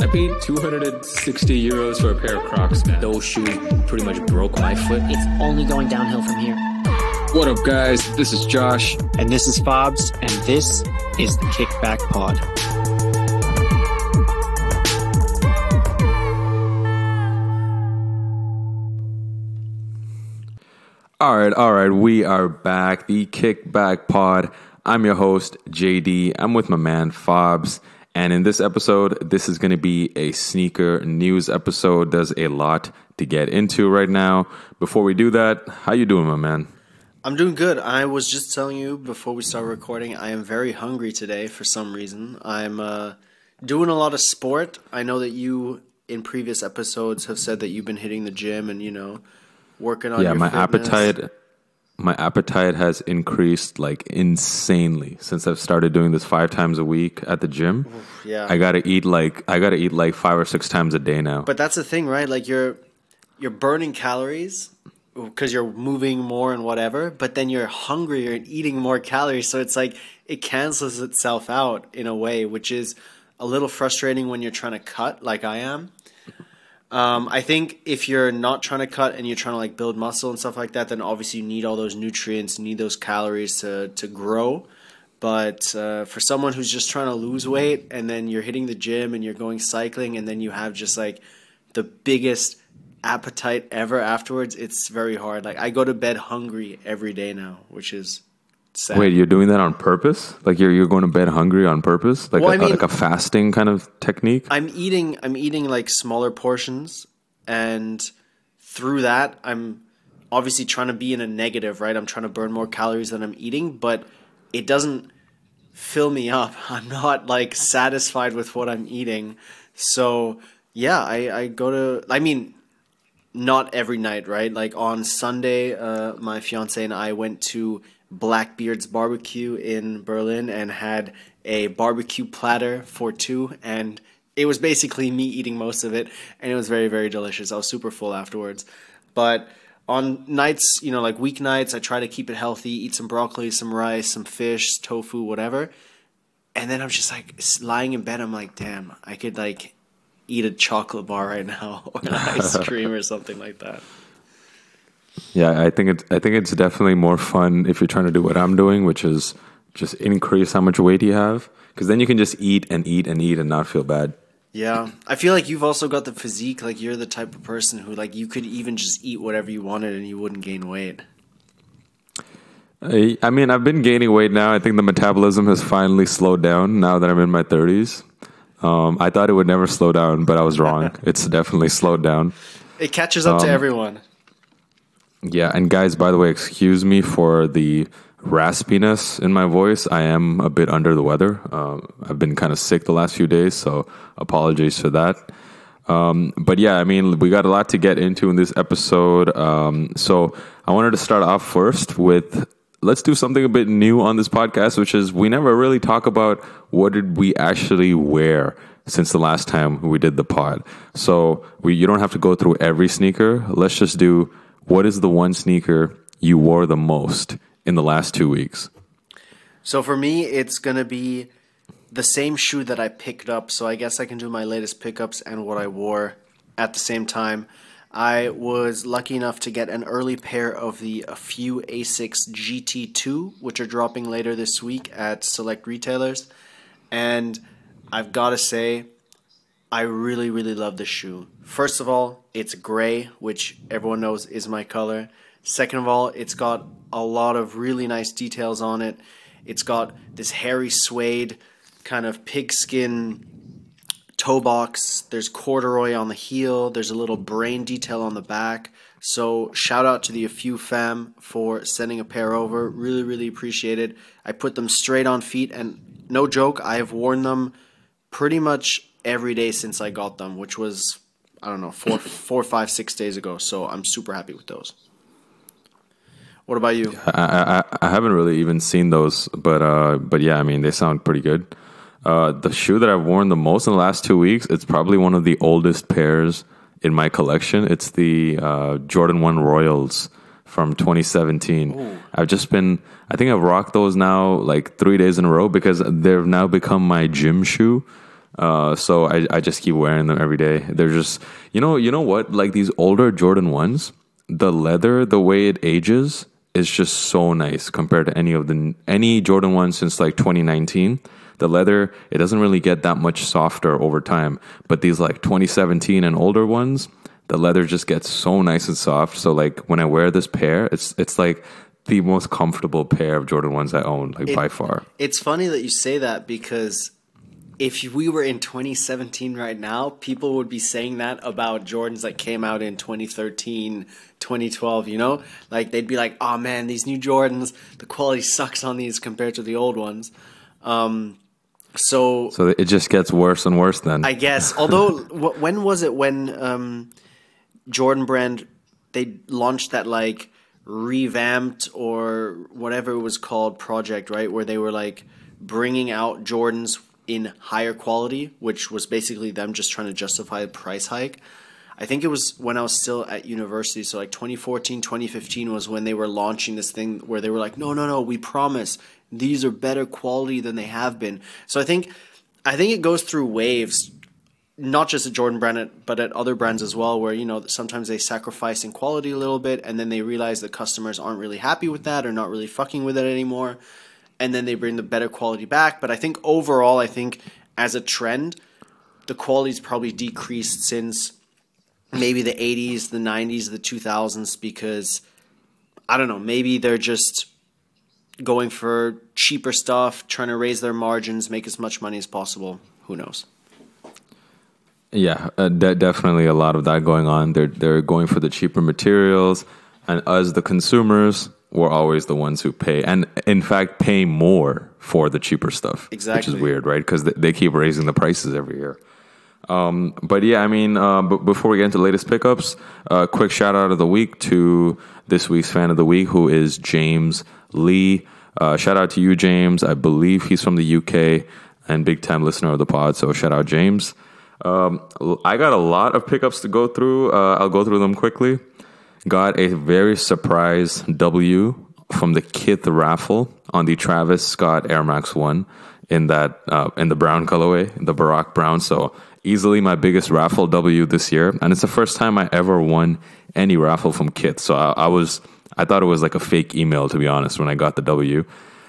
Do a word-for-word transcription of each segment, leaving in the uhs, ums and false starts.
paid two hundred sixty euros for a pair of Crocs, man. Those shoes pretty much broke my foot. It's only going downhill from here. What up, guys? This is Josh. And this is Fobs, and this is the Kickback Pod. All right, all right, we are back. The Kickback Pod. I'm your host, J D. I'm with my man, Fobs. And in this episode, this is going to be a sneaker news episode. There's a lot to get into right now. Before we do that, how you doing, my man? I'm doing good. I was just telling you before we start recording, I am very hungry today for some reason. I'm uh, doing a lot of sport. I know that you, in previous episodes, have said that you've been hitting the gym and, you know, working on yeah, your my fitness. appetite, my appetite has increased like insanely since I've started doing this five times a week at the gym. Oof, yeah, I gotta eat like I gotta eat like five or six times a day now. But that's the thing, right? Like you're you're burning calories because you're moving more and whatever, but then you're hungrier and eating more calories. So it's like it cancels itself out in a way, which is a little frustrating when you're trying to cut like I am. Um, I think if you're not trying to cut and you're trying to like build muscle and stuff like that, then obviously you need all those nutrients, you need those calories to, to grow. But uh, for someone who's just trying to lose weight and then you're hitting the gym and you're going cycling and then you have just like the biggest appetite ever afterwards, it's very hard. Like I go to bed hungry every day now, which is sad. Wait, you're doing that on purpose? Like you're you're going to bed hungry on purpose? Like well, a, I mean, like a fasting kind of technique? I'm eating I'm eating like smaller portions, and through that I'm obviously trying to be in a negative, right? I'm trying to burn more calories than I'm eating, but it doesn't fill me up. I'm not like satisfied with what I'm eating. So yeah, I, I go to I mean not every night, right? Like on Sunday, uh, my fiance and I went to Blackbeard's Barbecue in Berlin and had a barbecue platter for two, and it was basically me eating most of it, and it was very, very delicious. I was super full afterwards. But on nights, you know, like weeknights, I try to keep it healthy, eat some broccoli, some rice, some fish, tofu, whatever. And then I'm just like lying in bed, I'm like, damn, I could like eat a chocolate bar right now or an ice cream or something like that. Yeah, I think it's I think it's definitely more fun if you're trying to do what I'm doing, which is just increase how much weight you have, because then you can just eat and eat and eat and not feel bad. Yeah, I feel like you've also got the physique. Like you're the type of person who like you could even just eat whatever you wanted and you wouldn't gain weight. I, I mean, I've been gaining weight now. I think the metabolism has finally slowed down now that I'm in my thirties. Um, I thought it would never slow down, but I was wrong. It's definitely slowed down. It catches up Um, to everyone. Yeah, and guys, by the way, excuse me for the raspiness in my voice. I am a bit under the weather. Uh, I've been kind of sick the last few days, so apologies for that. Um, but yeah, I mean, we got a lot to get into in this episode. Um, so I wanted to start off first with, let's do something a bit new on this podcast, which is we never really talk about what did we actually wear since the last time we did the pod. So we, you don't have to go through every sneaker. Let's just do, what is the one sneaker you wore the most in the last two weeks? So for me, it's going to be the same shoe that I picked up. So I guess I can do my latest pickups and what I wore at the same time. I was lucky enough to get an early pair of the a few Asics G T two, which are dropping later this week at select retailers. And I've got to say, I really, really love this shoe. First of all, it's gray, which everyone knows is my color. Second of all, it's got a lot of really nice details on it. It's got this hairy suede kind of pigskin toe box. There's corduroy on the heel. There's a little brain detail on the back. So shout out to the A Few fam for sending a pair over. Really, really appreciate it. I put them straight on feet, and no joke, I have worn them pretty much every day since I got them, which was, I don't know, four, four, five, six days ago. So I'm super happy with those. What about you? I, I, I haven't really even seen those, but uh, but yeah, I mean, they sound pretty good. Uh, the shoe that I've worn the most in the last two weeks, it's probably one of the oldest pairs in my collection. It's the uh, Jordan one Royals from twenty seventeen. Ooh. I've just been, I think I've rocked those now like three days in a row because they've now become my gym shoe. Uh, so I, I just keep wearing them every day. They're just, you know, you know what? Like these older Jordan ones, the leather, the way it ages is just so nice compared to any of the any Jordan ones since like twenty nineteen. The leather, it doesn't really get that much softer over time. But these like twenty seventeen and older ones, the leather just gets so nice and soft. So like when I wear this pair, it's it's like the most comfortable pair of Jordan ones I own, like It- by far. It's funny that you say that because if we were in twenty seventeen right now, people would be saying that about Jordans that came out in twenty thirteen, twenty twelve, you know? Like, they'd be like, oh man, these new Jordans, the quality sucks on these compared to the old ones. Um, so, So it just gets worse and worse then. I guess, although, wh- when was it when um, Jordan Brand, they launched that, like, revamped or whatever it was called project, right? Where they were, like, bringing out Jordans in higher quality, which was basically them just trying to justify a price hike. I think it was when I was still at university, so like twenty fourteen, twenty fifteen was when they were launching this thing where they were like, no, no, no, we promise these are better quality than they have been. So I think I think it goes through waves, not just at Jordan Brand, but at other brands as well, where, you know, sometimes they sacrifice in quality a little bit and then they realize that customers aren't really happy with that or not really fucking with it anymore. And then they bring the better quality back. But I think overall, I think as a trend, the quality's probably decreased since maybe the eighties, the nineties, the two thousands, because, I don't know, maybe they're just going for cheaper stuff, trying to raise their margins, make as much money as possible. Who knows? Yeah, uh, de- definitely a lot of that going on. They're they're going for the cheaper materials, and us, the consumers, we're always the ones who pay, and in fact, pay more for the cheaper stuff. Exactly. Which is weird, right? Because they, they keep raising the prices every year. Um, but yeah, I mean, uh, b- before we get into the latest pickups, a uh, quick shout out of the week to this week's fan of the week, who is James Lee. Uh, shout out to you, James. I believe he's from the U K and big time listener of the pod. So shout out, James. Um, I got a lot of pickups to go through. Uh, I'll go through them quickly. Got a very surprise W from the Kith raffle on the Travis Scott Air Max one in that uh, in the brown colorway, the Barack brown. So easily my biggest raffle W this year, and it's the first time I ever won any raffle from Kith. So I, I was I thought it was like a fake email, to be honest, when I got the W.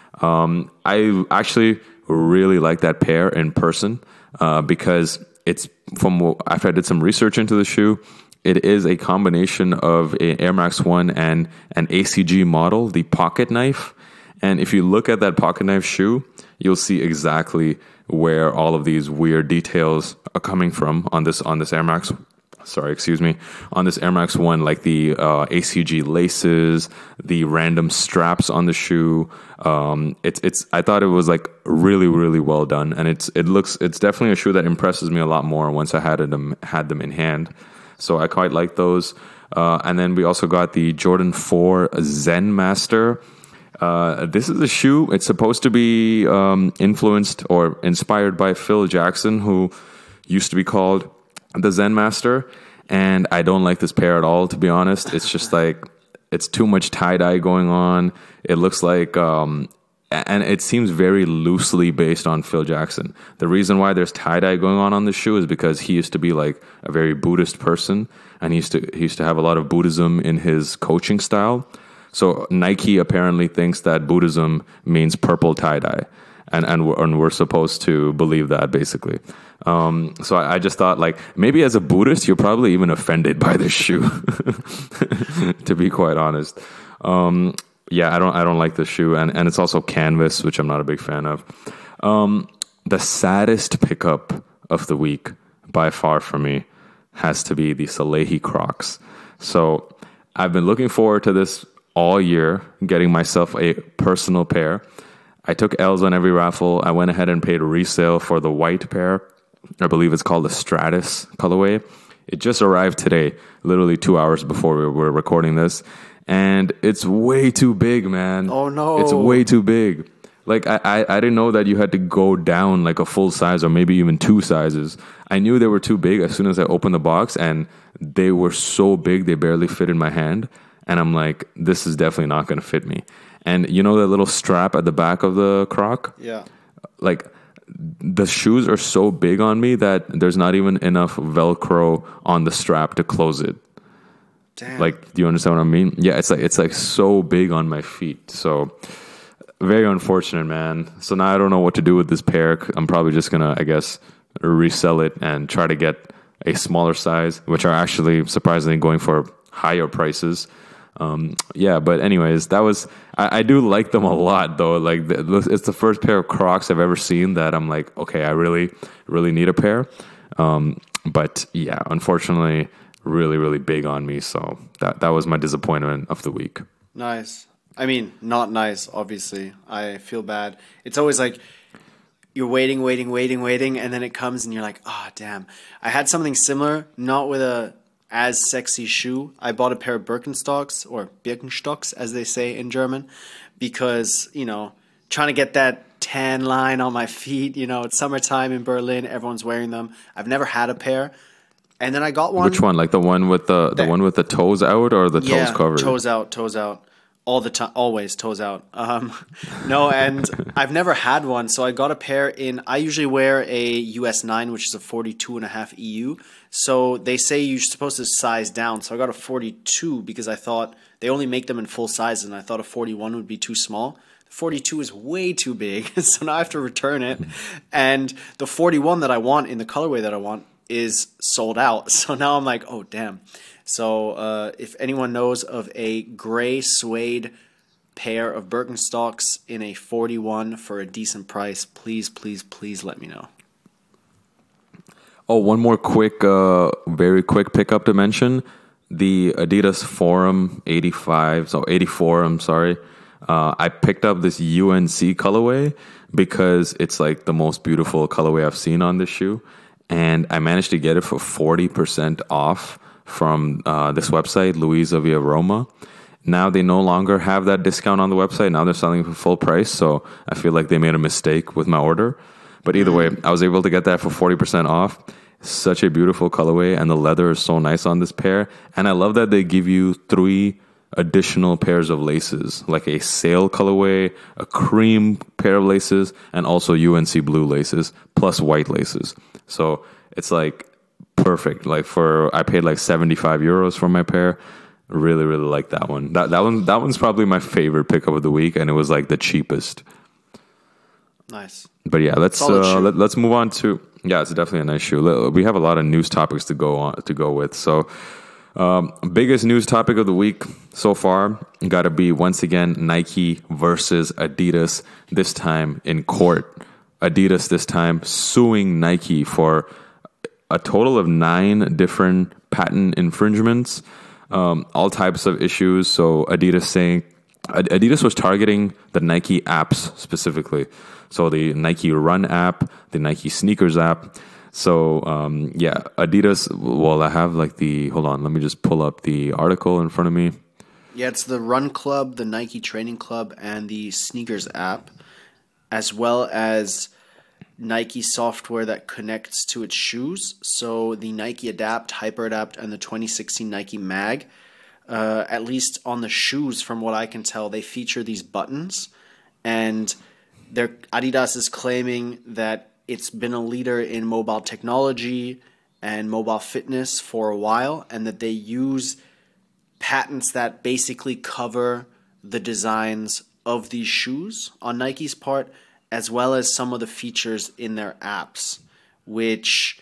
Um, I actually really like that pair in person uh, because it's from after I did some research into the shoe. It is a combination of an Air Max one and an A C G model, the Pocket Knife. And if you look at that Pocket Knife shoe, you'll see exactly where all of these weird details are coming from on this on this Air Max. Sorry, excuse me. On this Air Max one, like the uh, A C G laces, the random straps on the shoe. Um, it's it's. I thought it was like really really well done, and it's it looks it's definitely a shoe that impresses me a lot more once I had them had them in hand. So I quite like those. Uh, and then we also got the Jordan four Zen Master. Uh, this is a shoe. It's supposed to be um, influenced or inspired by Phil Jackson, who used to be called the Zen Master. And I don't like this pair at all, to be honest. It's just like, it's too much tie-dye going on. It looks like, um, and it seems very loosely based on Phil Jackson. The reason why there's tie-dye going on on the shoe is because he used to be like a very Buddhist person, and he used to he used to have a lot of Buddhism in his coaching style. So Nike apparently thinks that Buddhism means purple tie-dye, and and we're, and we're supposed to believe that, basically. Um, so I, I just thought, like, maybe as a Buddhist, you're probably even offended by this shoe, to be quite honest. Um, yeah, I don't I don't like this shoe, and, and it's also canvas, which I'm not a big fan of. Um, the saddest pickup of the week, by far for me, has to be the Salehi Crocs. So I've been looking forward to this all year, getting myself a personal pair. I took L's on every raffle. I went ahead and paid resale for the white pair. I believe it's called the Stratus colorway. It just arrived today, literally two hours before we were recording this. And it's way too big, man. Oh, no. It's way too big. Like, I, I, I didn't know that you had to go down like a full size or maybe even two sizes. I knew they were too big as soon as I opened the box, and they were so big they barely fit in my hand. And I'm like, this is definitely not going to fit me. And you know that little strap at the back of the Croc? Yeah. Like, the shoes are so big on me that there's not even enough Velcro on the strap to close it. Damn. Like, do you understand what I mean? Yeah, it's like it's like so big on my feet. So very unfortunate, man. So now I don't know what to do with this pair. I'm probably just gonna, I guess, resell it and try to get a smaller size, which are actually surprisingly going for higher prices. Um, yeah, but anyways, that was, I, I do like them a lot though. Like the, it's the first pair of Crocs I've ever seen that I'm like, okay, I really, really need a pair. Um, but yeah, unfortunately, really, really big on me. So that, that was my disappointment of the week. Nice. I mean, not nice, obviously. I feel bad. It's always like you're waiting, waiting, waiting, waiting, and then it comes and you're like, oh, damn. I had something similar, not with a as sexy shoe. I bought a pair of Birkenstocks, or Birkenstocks, as they say in German, because, you know, trying to get that tan line on my feet. You know, it's summertime in Berlin. Everyone's wearing them. I've never had a pair. And then I got one. Which one? Like the one with the, the that, one with the toes out or the yeah, toes covered? toes out, toes out. All the time, always toes out. Um, no, and I've never had one, so I got a pair in. I usually wear a U S nine, which is a forty-two and a half E U. So they say you're supposed to size down. So I got a forty-two because I thought they only make them in full sizes, and I thought a forty-one would be too small. The forty-two is way too big, so now I have to return it. And the forty-one that I want in the colorway that I want is sold out. So now I'm like, oh damn. So uh, if anyone knows of a gray suede pair of Birkenstocks in a forty-one for a decent price, please, please, please let me know. Oh, one more quick, uh, very quick pickup to mention. The Adidas Forum eighty-five, so eighty-four, I'm sorry. Uh, I picked up this U N C colorway because it's like the most beautiful colorway I've seen on this shoe. And I managed to get it for forty percent off from uh, this website, Luisa Via Roma. Now they no longer have that discount on the website. Now they're selling for full price. So I feel like they made a mistake with my order. But either way, I was able to get that for forty percent off. Such a beautiful colorway, and the leather is so nice on this pair. And I love that they give you three additional pairs of laces, like a sail colorway, a cream pair of laces, and also U N C blue laces, plus white laces. So it's like perfect. Like for, I paid like seventy-five euros for my pair. Really, really like that one. That that one, that one's probably my favorite pickup of the week, and it was like the cheapest. Nice. But yeah, let's uh, let, let's move on to yeah, it's definitely a nice shoe. We have a lot of news topics to go on to go with. So, um, biggest news topic of the week so far got to be once again Nike versus Adidas. This time in court. Adidas this time suing Nike for a total of nine different patent infringements, um, all types of issues. So Adidas saying Adidas was targeting the Nike apps specifically. So the Nike Run app, the Nike Sneakers app. So um, yeah, Adidas. Well, I have like the. Hold on, let me just pull up the article in front of me. Yeah, it's the Run Club, the Nike Training Club, and the Sneakers app, as well as Nike software that connects to its shoes. So the Nike Adapt, Hyper Adapt, and the twenty sixteen Nike Mag. Uh, at least on the shoes, from what I can tell, they feature these buttons, and their Adidas is claiming that it's been a leader in mobile technology and mobile fitness for a while, and that they use patents that basically cover the designs of these shoes on Nike's part, as well as some of the features in their apps, which,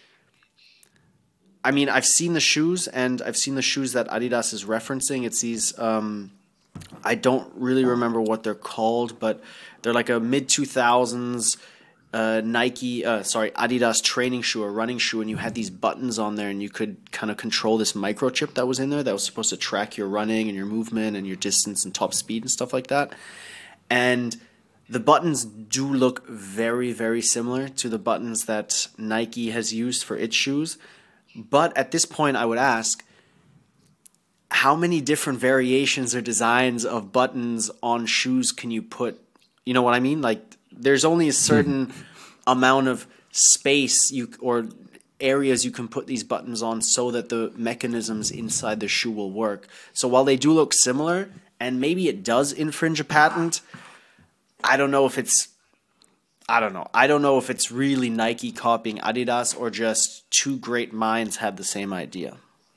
I mean, I've seen the shoes, and I've seen the shoes that Adidas is referencing. It's these, um, I don't really remember what they're called, but they're like a mid two thousands uh, Nike, uh, sorry, Adidas training shoe or running shoe, and you had these buttons on there, and you could kind of control this microchip that was in there that was supposed to track your running and your movement and your distance and top speed and stuff like that. And the buttons do look very, very similar to the buttons that Nike has used for its shoes. But at this point, I would ask, how many different variations or designs of buttons on shoes can you put? You know what I mean? Like, there's only a certain amount of space you or areas you can put these buttons on so that the mechanisms inside the shoe will work. So while they do look similar, and maybe it does infringe a patent, I don't know if it's I don't know. I don't know if it's really Nike copying Adidas or just two great minds had the same idea.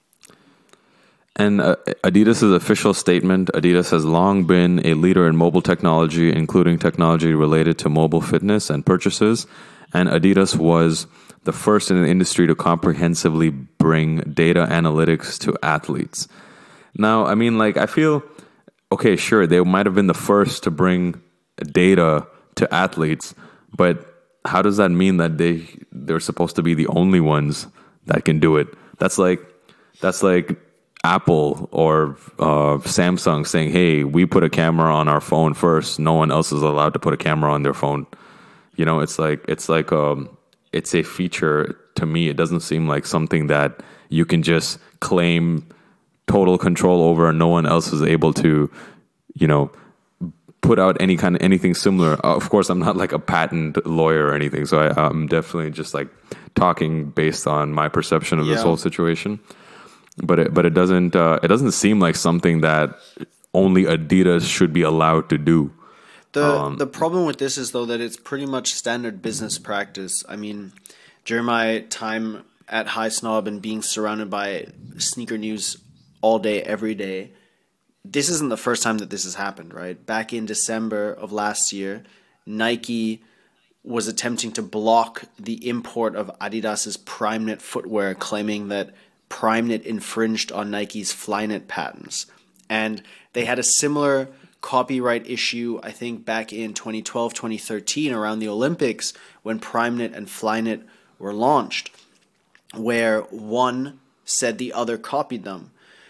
And uh, Adidas' official statement, Adidas has long been a leader in mobile technology, including technology related to mobile fitness and purchases. And Adidas was the first in the industry to comprehensively bring data analytics to athletes. Now, I mean, like, I feel, okay, sure, they might have been the first to bring data to athletes, but how does that mean that they, they're supposed to be the only ones that can do it? That's like, that's like Apple or uh, Samsung saying, hey, we put a camera on our phone first. No one else is allowed to put a camera on their phone. You know, it's like, it's like, um, it's a feature to me. It doesn't seem like something that you can just claim total control over and no one else is able to, you know, put out any kind of anything similar. Uh, of course, I'm not like a patent lawyer or anything. So I, I'm definitely just like talking based on my perception of Yeah. this whole situation. But it, but it doesn't uh, it doesn't seem like something that only Adidas should be allowed to do. The Um, the problem with this is though that it's pretty much standard business practice. I mean, during my time at High Snob and being surrounded by sneaker news all day, every day, this isn't the first time that this has happened, right? Back in December of last year, Nike was attempting to block the import of Adidas's PrimeKnit footwear, claiming that PrimeKnit infringed on Nike's Flyknit patents. And they had a similar copyright issue, I think, back in twenty twelve, twenty thirteen, around the Olympics, when PrimeKnit and Flyknit were launched, where one said the other copied them.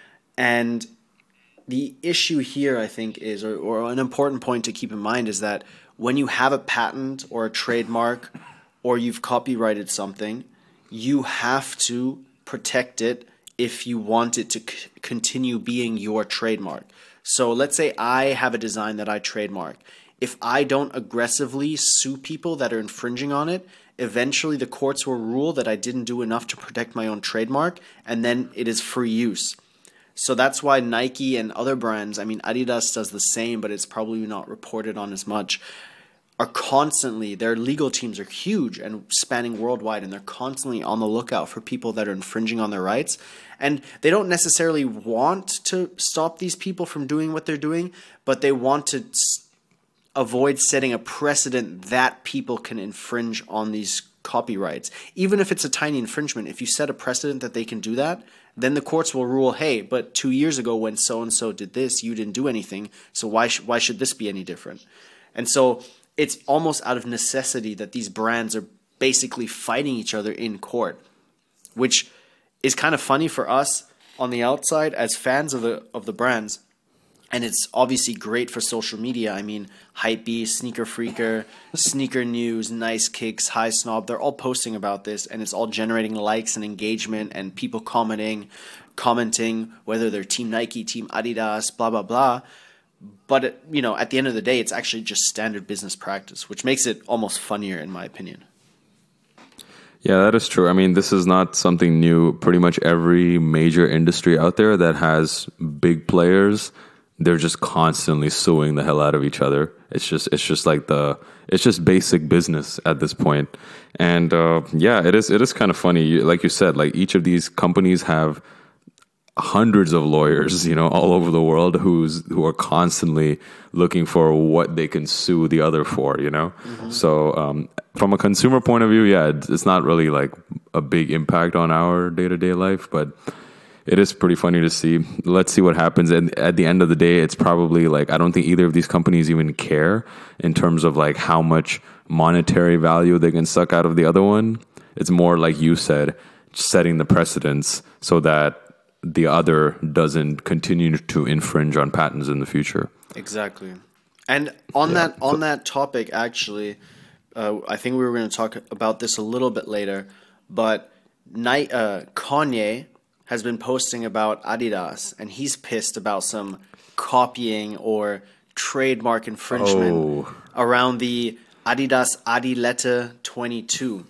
And the issue here, I think, is, or, or an important point to keep in mind, is that when you have a patent or a trademark or you've copyrighted something, you have to protect it if you want it to c- continue being your trademark. So let's say I have a design that I trademark. If I don't aggressively sue people that are infringing on it, eventually the courts will rule that I didn't do enough to protect my own trademark, and then it is free use. So that's why Nike and other brands, I mean, Adidas does the same, but it's probably not reported on as much, are constantly, their legal teams are huge and spanning worldwide, and they're constantly on the lookout for people that are infringing on their rights. And they don't necessarily want to stop these people from doing what they're doing, but they want to s- avoid setting a precedent that people can infringe on these copyrights. Even if it's a tiny infringement, if you set a precedent that they can do that, then the courts will rule, hey, but two years ago when so-and-so did this, you didn't do anything, so why, sh- why should this be any different? And so it's almost out of necessity that these brands are basically fighting each other in court, which is kind of funny for us on the outside as fans of the of the brands. And it's obviously great for social media. I mean, Hypebeast, Sneaker Freaker, Sneaker News, Nice Kicks, High Snob, they're all posting about this, and it's all generating likes and engagement and people commenting, commenting whether they're Team Nike, Team Adidas, blah, blah, blah. But, it, you know, at the end of the day, it's actually just standard business practice, which makes it almost funnier, in my opinion. Yeah, that is true. I mean, this is not something new. Pretty much every major industry out there that has big players, they're just constantly suing the hell out of each other. It's just, it's just like the, it's just basic business at this point. And uh, yeah, it is, it is kind of funny. Like you said, like each of these companies have hundreds of lawyers, you know, all over the world who's who are constantly looking for what they can sue the other for, you know. Mm-hmm. So um, from a consumer point of view, yeah, it's not really like a big impact on our day to day life, but it is pretty funny to see. Let's see what happens. And at the end of the day, it's probably like, I don't think either of these companies even care in terms of like how much monetary value they can suck out of the other one. It's more like you said, setting the precedents so that the other doesn't continue to infringe on patents in the future. Exactly. And on Yeah. that on that topic, actually, uh, I think we were going to talk about this a little bit later, but Ni- uh, Kanye has been posting about Adidas, and he's pissed about some copying or trademark infringement Oh. around the Adidas Adilette twenty-two.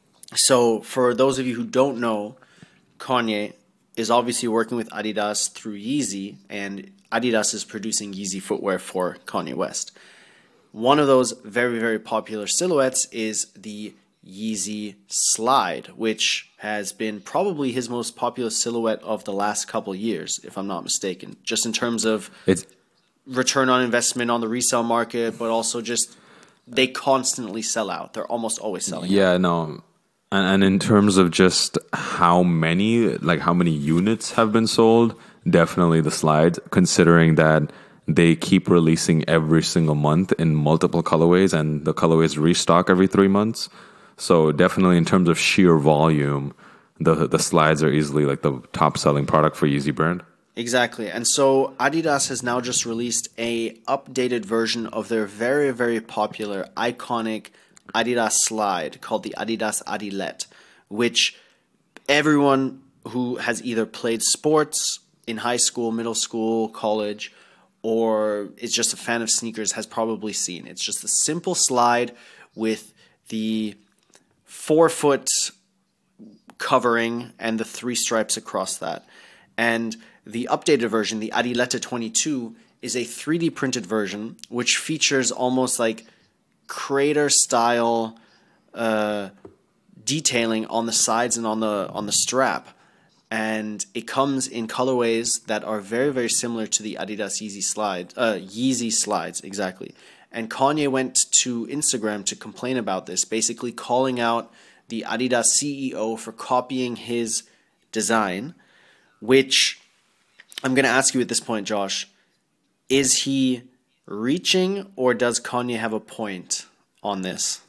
So for those of you who don't know, Kanye is obviously working with Adidas through Yeezy, and Adidas is producing Yeezy footwear for Kanye West. one of those very, very popular silhouettes is the Yeezy Slide, which has been probably his most popular silhouette of the last couple years, if I'm not mistaken, just in terms of It's return on investment on the resale market, but also just they constantly sell out. They're almost always selling out. yeah, no. And, and in terms of just how many, like how many units have been sold, definitely the Slides, considering that they keep releasing every single month in multiple colorways and the colorways restock every three months. So definitely in terms of sheer volume, the the Slides are easily like the top selling product for Yeezy brand. Exactly. And so Adidas has now just released a updated version of their very, very popular, iconic Adidas Slide called the Adidas Adilette, which everyone who has either played sports in high school, middle school, college, or is just a fan of sneakers has probably seen. It's just a simple slide with the four-foot covering and the three stripes across that. And the updated version, the Adilette twenty-two, is a three D printed version which features almost like crater-style uh, detailing on the sides and on the on the strap. And it comes in colorways that are very, very similar to the Adidas Yeezy Slide, uh, Yeezy Slides, exactly. And Kanye went to Instagram to complain about this, basically calling out the Adidas C E O for copying his design, which I'm going to ask you at this point, Josh, is he reaching or does Kanye have a point on this?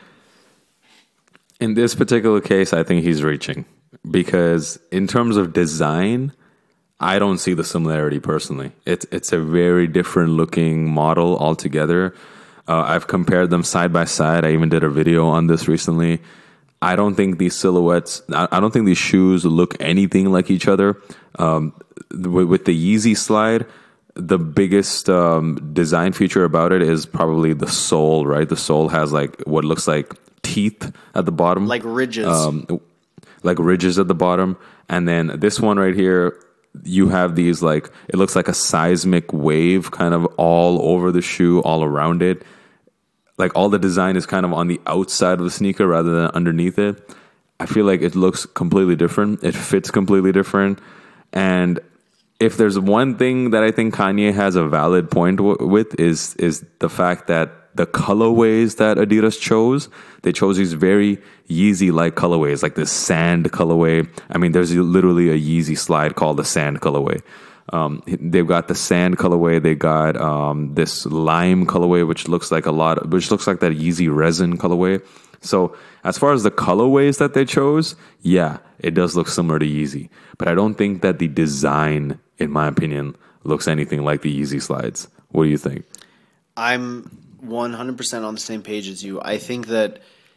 In this particular case, I think he's reaching. Because in terms of design, I don't see the similarity personally. It's it's a very different looking model altogether. Uh, I've compared them side by side. I even did a video on this recently. I don't think these silhouettes, I, I don't think these shoes look anything like each other. Um, with, with the Yeezy Slide, the biggest um, design feature about it is probably the sole, right? The sole has like what looks like teeth at the bottom. Like ridges. Um, like ridges at the bottom. And then this one right here, you have these like, it looks like a seismic wave kind of all over the shoe, all around it. Like all the design is kind of on the outside of the sneaker rather than underneath it. I feel like it looks completely different. It fits completely different. And if there's one thing that I think Kanye has a valid point w- with is is the fact that the colorways that Adidas chose, they chose these very Yeezy-like colorways, like this sand colorway. I mean, there's literally a Yeezy Slide called the sand colorway. Um, they've got the sand colorway. They got um, this lime colorway, which looks like a lot, which looks like that Yeezy resin colorway. So as far as the colorways that they chose, yeah, it does look similar to Yeezy. But I don't think that the design, in my opinion, looks anything like the Yeezy Slides. What do you think? I'm one hundred percent on the same page as you. I think that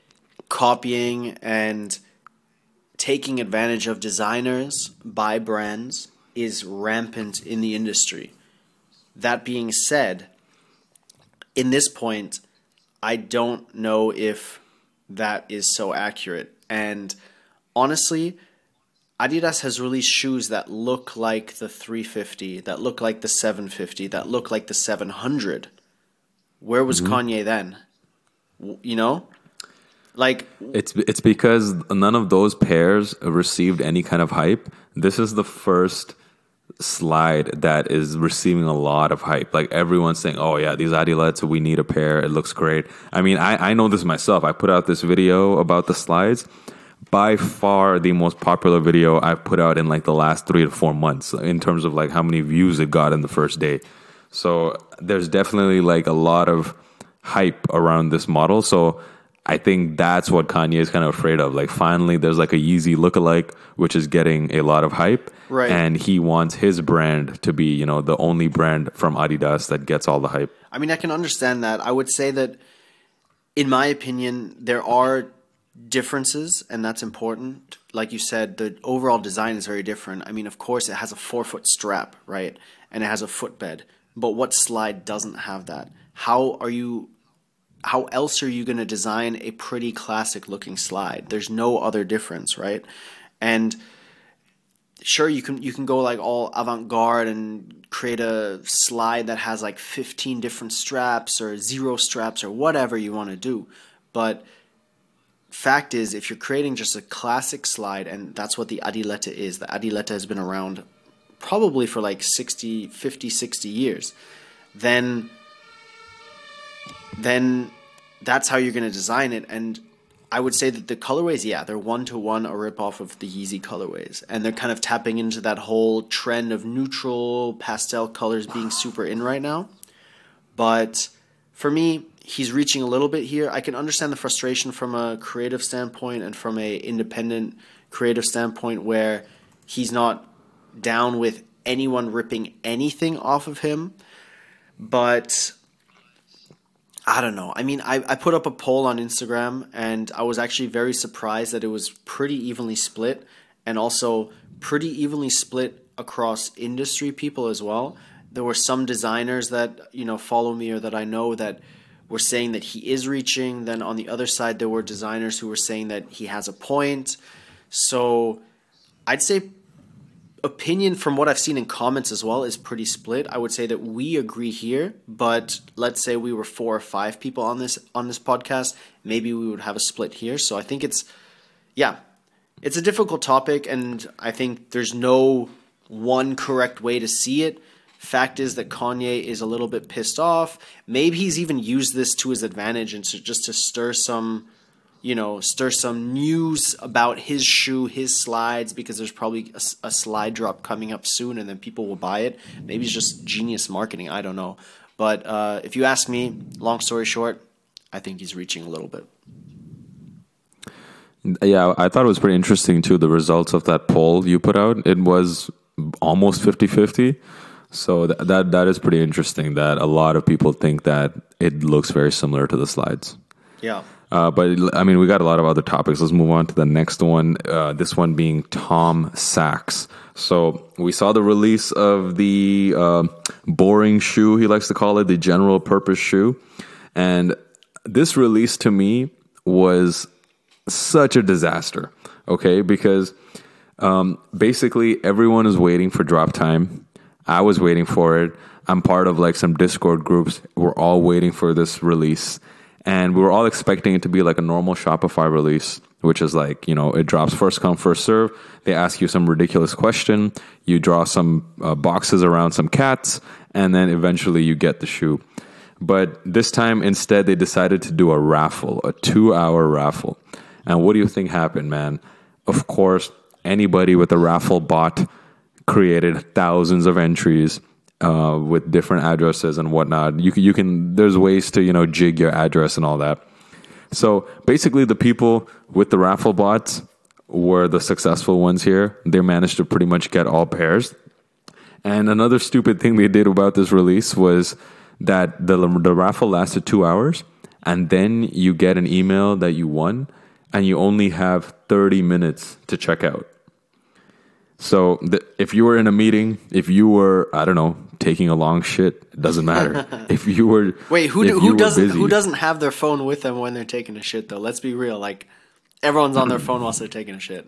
copying and taking advantage of designers by brands is rampant in the industry. That being said, in this point, I don't know if that is so accurate. And honestly, Adidas has released shoes that look like the three fifty, that look like the seven fifty, that look like the seven hundred. Where was mm-hmm. Kanye then? You know? Like it's it's because none of those pairs received any kind of hype. This is the first slide that is receiving a lot of hype. Like everyone's saying, "Oh yeah, these Adilettes, we need a pair. It looks great." I mean, I I know this myself. I put out this video about the slides. By far the most popular video I've put out in like the last three to four months in terms of like how many views it got in the first day. So there's definitely like a lot of hype around this model. So I think that's what Kanye is kind of afraid of. Like finally there's like a Yeezy lookalike, which is getting a lot of hype. Right. And he wants his brand to be, you know, the only brand from Adidas that gets all the hype. I mean, I can understand that. I would say that, in my opinion, there are differences, and that's important. Like you said, the overall design is very different. I mean, of course, it has a four-foot strap, right? And it has a footbed. But what slide doesn't have that? How are you... How else are you going to design a pretty classic looking slide? There's no other difference, right? And sure, you can you can go like all avant-garde and create a slide that has like fifteen different straps or zero straps or whatever you want to do. But fact is, if you're creating just a classic slide, and that's what the Adiletta is, the Adiletta has been around probably for like sixty, fifty, sixty years, then then that's how you're going to design it. And I would say that the colorways, yeah, they're one-to-one a ripoff of the Yeezy colorways. And they're kind of tapping into that whole trend of neutral pastel colors being super in right now. But for me, he's reaching a little bit here. I can understand the frustration from a creative standpoint and from a independent creative standpoint where he's not down with anyone ripping anything off of him. But I don't know. I mean, I, I put up a poll on Instagram, and I was actually very surprised that it was pretty evenly split, and also pretty evenly split across industry people as well. There were some designers that, you know, follow me or that I know that were saying that he is reaching. Then on the other side, there were designers who were saying that he has a point. So I'd say opinion from what I've seen in comments as well is pretty split. I would say that we agree here, but let's say we were four or five people on this on this podcast, maybe we would have a split here. So I think it's, yeah, it's a difficult topic, and I think there's no one correct way to see it. Fact is that Kanye is a little bit pissed off. Maybe he's even used this to his advantage and to, just to stir some, you know, stir some news about his shoe, his slides, because there's probably a, a slide drop coming up soon and then people will buy it. Maybe it's just genius marketing. I don't know. But uh, if you ask me, long story short, I think he's reaching a little bit. Yeah, I thought it was pretty interesting too, the results of that poll you put out. It was almost fifty-fifty. So th- that that is pretty interesting that a lot of people think that it looks very similar to the slides. Yeah. Uh, but, I mean, we got a lot of other topics. Let's move on to the next one, uh, this one being Tom Sachs. So we saw the release of the uh, boring shoe, he likes to call it, the general purpose shoe. And this release to me was such a disaster, okay? Because um, basically everyone is waiting for drop time. I was waiting for it. I'm part of like some Discord groups. We're all waiting for this release. And we were all expecting it to be like a normal Shopify release, which is like, you know, it drops first come, first serve. They ask you some ridiculous question. You draw some uh, boxes around some cats, and then eventually you get the shoe. But this time, instead, they decided to do a raffle, a two-hour raffle. And what do you think happened, man? Of course, anybody with a raffle bot created thousands of entries uh, with different addresses and whatnot. You can, you can, there's ways to, you know, jig your address and all that. So basically the people with the raffle bots were the successful ones here. They managed to pretty much get all pairs. And another stupid thing they did about this release was that the, the raffle lasted two hours and then you get an email that you won and you only have thirty minutes to check out. So the, if you were in a meeting, if you were, I don't know, taking a long shit, it doesn't matter. If you were Wait, who do, who doesn't busy, who doesn't have their phone with them when they're taking a shit though? Let's be real. Like everyone's on their phone whilst they're taking a shit.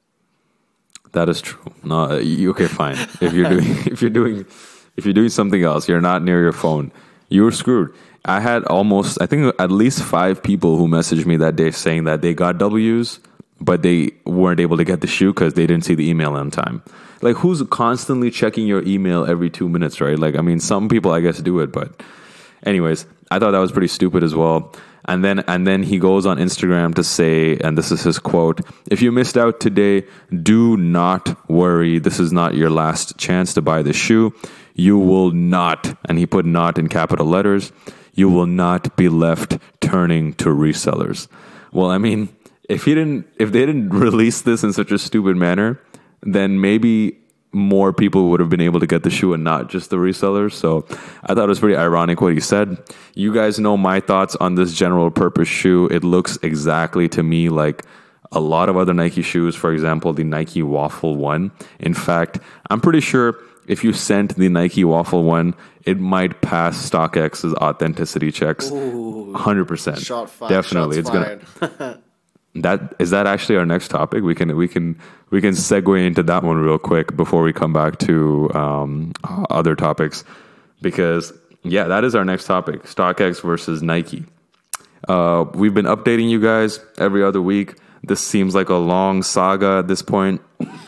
That is true. No, you, okay, fine. If you're doing if you're doing if you're doing something else, you're not near your phone, you're screwed. I had almost, I think at least five people who messaged me that day saying that they got W's, but they weren't able to get the shoe because they didn't see the email on time. Like, who's constantly checking your email every two minutes, right? Like, I mean, some people, I guess, do it. But anyways, I thought that was pretty stupid as well. And then and then he goes on Instagram to say, and this is his quote, "If you missed out today, do not worry. This is not your last chance to buy the shoe. You will not," and he put "not" in capital letters, "you will not be left turning to resellers." Well, I mean, If he didn't, if they didn't release this in such a stupid manner, then maybe more people would have been able to get the shoe and not just the resellers. So I thought it was pretty ironic what he said. You guys know my thoughts on this general purpose shoe. It looks exactly to me like a lot of other Nike shoes. For example, the Nike Waffle One. In fact, I'm pretty sure if you sent the Nike Waffle One, it might pass StockX's authenticity checks. Ooh, one hundred percent. Shot fired. Definitely. Shots it's fired. gonna that is that actually our next topic. We can we can we can segue into that one real quick before we come back to um, other topics, because yeah, that is our next topic: StockX versus Nike. Uh, we've been updating you guys every other week. This seems like a long saga at this point.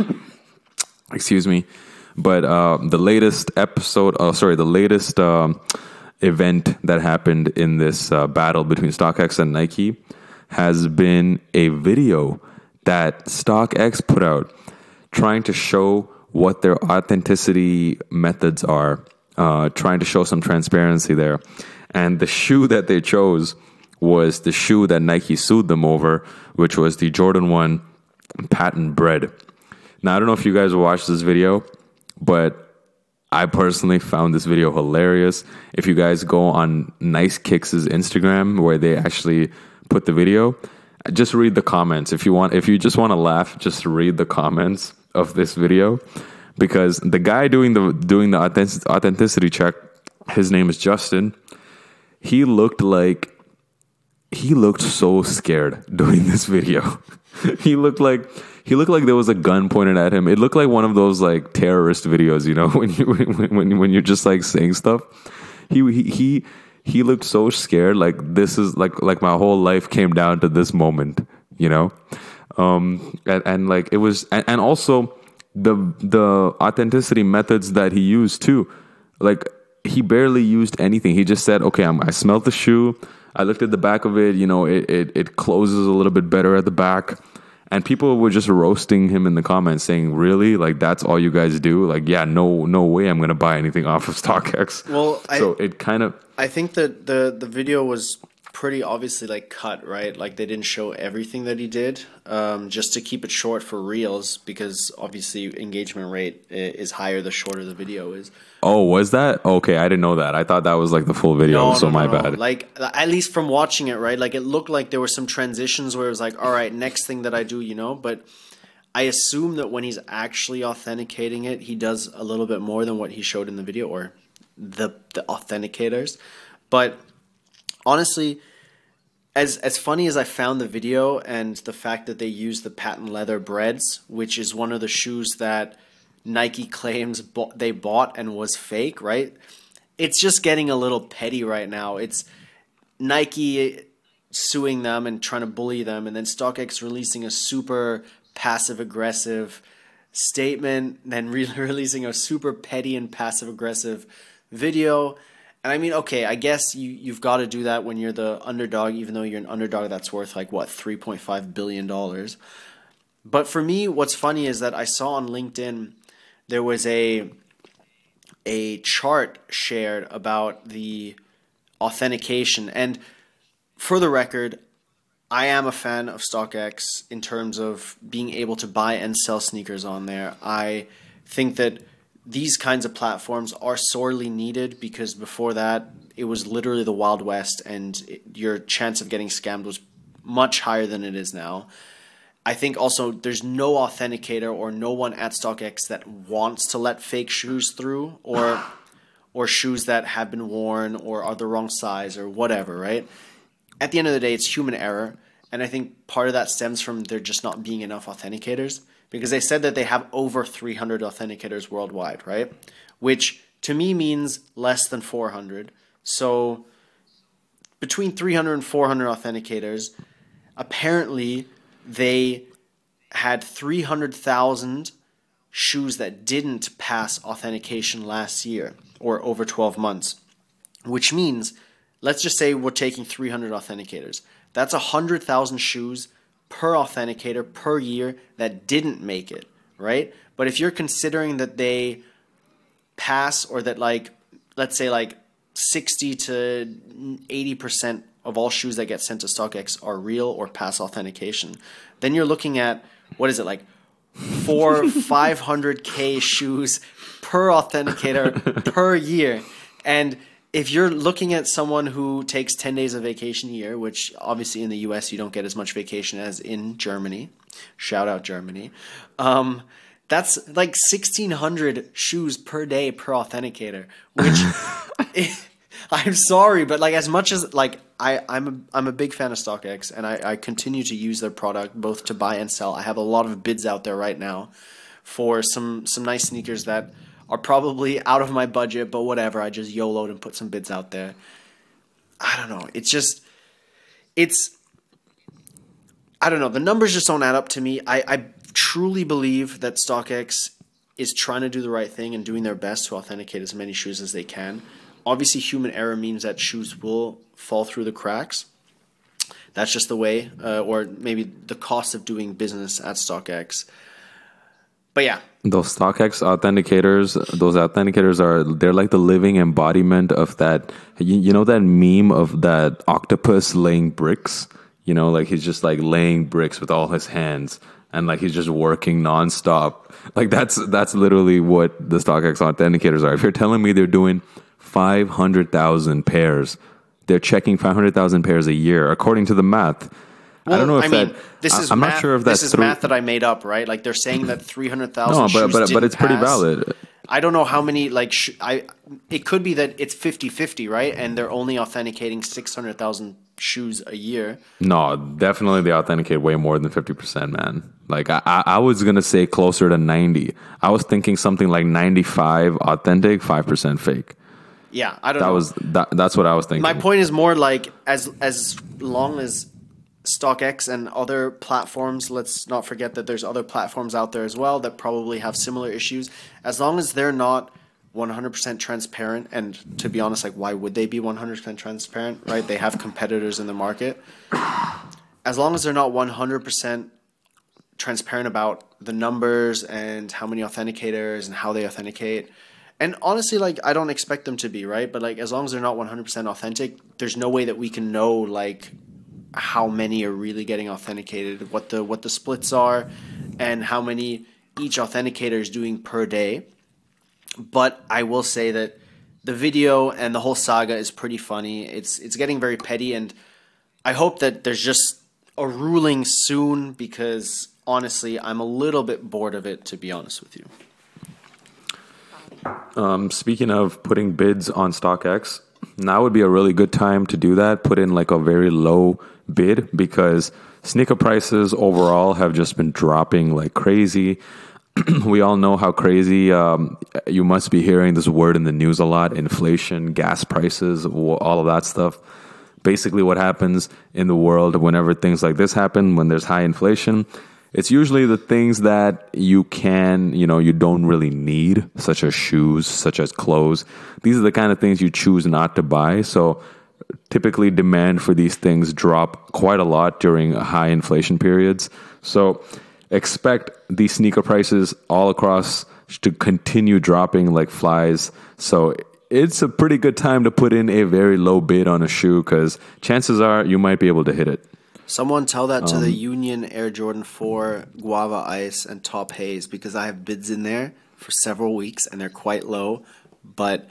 Excuse me, but uh, the latest episode, oh sorry, the latest um, event that happened in this uh, battle between StockX and Nike has been a video that StockX put out trying to show what their authenticity methods are, uh, trying to show some transparency there. And the shoe that they chose was the shoe that Nike sued them over, which was the Jordan one patent bread. Now, I don't know if you guys watched this video, but I personally found this video hilarious. If you guys go on Nice Kicks' Instagram, where they actually put the video, just read the comments. If you want, if you just want to laugh, just read the comments of this video, because the guy doing the doing the authentic, authenticity check, his name is Justin. He looked like he looked so scared doing this video. he looked like he looked like there was a gun pointed at him. It looked like one of those like terrorist videos, you know, when you when when, when you're just like saying stuff. He he he. He looked so scared, like this is like like my whole life came down to this moment, you know, um, and, and like it was, and, and also the the authenticity methods that he used too, like he barely used anything. He just said, "Okay, I'm, I smelled the shoe. I looked at the back of it. You know, it, it it closes a little bit better at the back." And people were just roasting him in the comments, saying, "Really? Like that's all you guys do? Like, yeah, no, no way, I'm gonna buy anything off of StockX." Well, so I, it kind of. I think that the the video was pretty obviously like cut, right? Like they didn't show everything that he did, um, just to keep it short for reels, because obviously engagement rate is higher the shorter the video is. Oh, was that? Okay, I didn't know that. I thought that was like the full video, no, so no, my no, no. bad. Like, at least from watching it, right? Like, it looked like there were some transitions where it was like, all right, next thing that I do, you know? But I assume that when he's actually authenticating it, he does a little bit more than what he showed in the video, or the the authenticators. But honestly, as as funny as I found the video and the fact that they used the patent leather breads, which is one of the shoes that Nike claims bo- they bought and was fake, right? It's just getting a little petty right now. It's Nike suing them and trying to bully them, and then StockX releasing a super passive-aggressive statement, then re- releasing a super petty and passive-aggressive video. And I mean, okay, I guess you, you've got to do that when you're the underdog, even though you're an underdog that's worth like, what, three point five billion dollars. But for me, what's funny is that I saw on LinkedIn there was a a chart shared about the authentication. And for the record, I am a fan of StockX in terms of being able to buy and sell sneakers on there. I think that these kinds of platforms are sorely needed, because before that, it was literally the Wild West, and it, your chance of getting scammed was much higher than it is now. I think also there's no authenticator or no one at StockX that wants to let fake shoes through, or or shoes that have been worn or are the wrong size or whatever, right? At the end of the day, it's human error, and I think part of that stems from there just not being enough authenticators, because they said that they have over three hundred authenticators worldwide, right? Which to me means less than four hundred. So between three hundred and four hundred authenticators, apparently they had three hundred thousand shoes that didn't pass authentication last year, or over twelve months, which means, let's just say we're taking three hundred authenticators. That's one hundred thousand shoes per authenticator per year that didn't make it, right? But if you're considering that they pass, or that like, let's say like sixty to eighty percent of all shoes that get sent to StockX are real or pass authentication, then you're looking at, what is it, like four, five hundred K shoes per authenticator per year. And if you're looking at someone who takes ten days of vacation a year, which obviously in the U S you don't get as much vacation as in Germany, shout out Germany, um, that's like sixteen hundred shoes per day per authenticator, which I'm sorry, but like as much as like I I'm a, I'm a big fan of StockX, and I, I continue to use their product both to buy and sell. I have a lot of bids out there right now for some some nice sneakers that are probably out of my budget, but whatever. I just YOLO'd and put some bids out there. I don't know. It's just it's I don't know. The numbers just don't add up to me. I, I truly believe that StockX is trying to do the right thing and doing their best to authenticate as many shoes as they can. Obviously, human error means that shoes will fall through the cracks. That's just the way, uh, or maybe the cost of doing business at StockX. But yeah. Those StockX authenticators, those authenticators are, they're like the living embodiment of that, you, you know that meme of that octopus laying bricks? You know, like he's just like laying bricks with all his hands and like he's just working nonstop. Like that's that's literally what the StockX authenticators are. If you're telling me they're doing five hundred thousand pairs, they're checking five hundred thousand pairs a year, according to the math. Well, I don't know if I that. Mean, this is I'm math, not sure if that's this is through, math that I made up, right? Like they're saying that three hundred thousand. No, but but shoes but it's pretty pass. valid. I don't know how many. Like sh- I, it could be that it's fifty-fifty, right? And they're only authenticating six hundred thousand shoes a year. No, definitely they authenticate way more than fifty percent, man. Like I, I, I was gonna say closer to ninety. I was thinking something like ninety-five authentic, five percent fake. Yeah, I don't That know. was that. That's what I was thinking. My point is more like as as long as StockX and other platforms, let's not forget that there's other platforms out there as well that probably have similar issues. As long as they're not one hundred percent transparent, and to be honest, like why would they be one hundred percent transparent, right? They have competitors in the market. As long as they're not one hundred percent transparent about the numbers and how many authenticators and how they authenticate. And honestly, like I don't expect them to be, right? But like as long as they're not one hundred percent authentic, there's no way that we can know like how many are really getting authenticated, what the what the splits are, and how many each authenticator is doing per day. But I will say that the video and the whole saga is pretty funny. It's it's getting very petty, and I hope that there's just a ruling soon because honestly, I'm a little bit bored of it, to be honest with you. Um, speaking of putting bids on StockX, now would be a really good time to do that. Put in like a very low bid because sneaker prices overall have just been dropping like crazy. We all know how crazy um, you must be hearing this word in the news a lot: inflation, gas prices, all of that stuff. Basically, what happens in the world whenever things like this happen, when there's high inflation, it's usually the things that you can, you know, you don't really need, such as shoes, such as clothes. These are the kind of things you choose not to buy. So typically demand for these things drop quite a lot during high inflation periods. So expect these sneaker prices all across to continue dropping like flies. So it's a pretty good time to put in a very low bid on a shoe because chances are you might be able to hit it. Someone tell that to Um, the Union Air Jordan four Guava Ice and Top Haze because I have bids in there for several weeks and they're quite low. But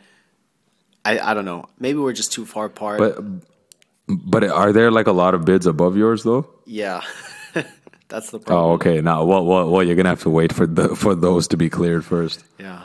I, I don't know. Maybe we're just too far apart. But but are there like a lot of bids above yours though? yeah, that's the problem. Oh, okay. Now, well, well, well, you're gonna have to wait for the for those to be cleared first. Yeah.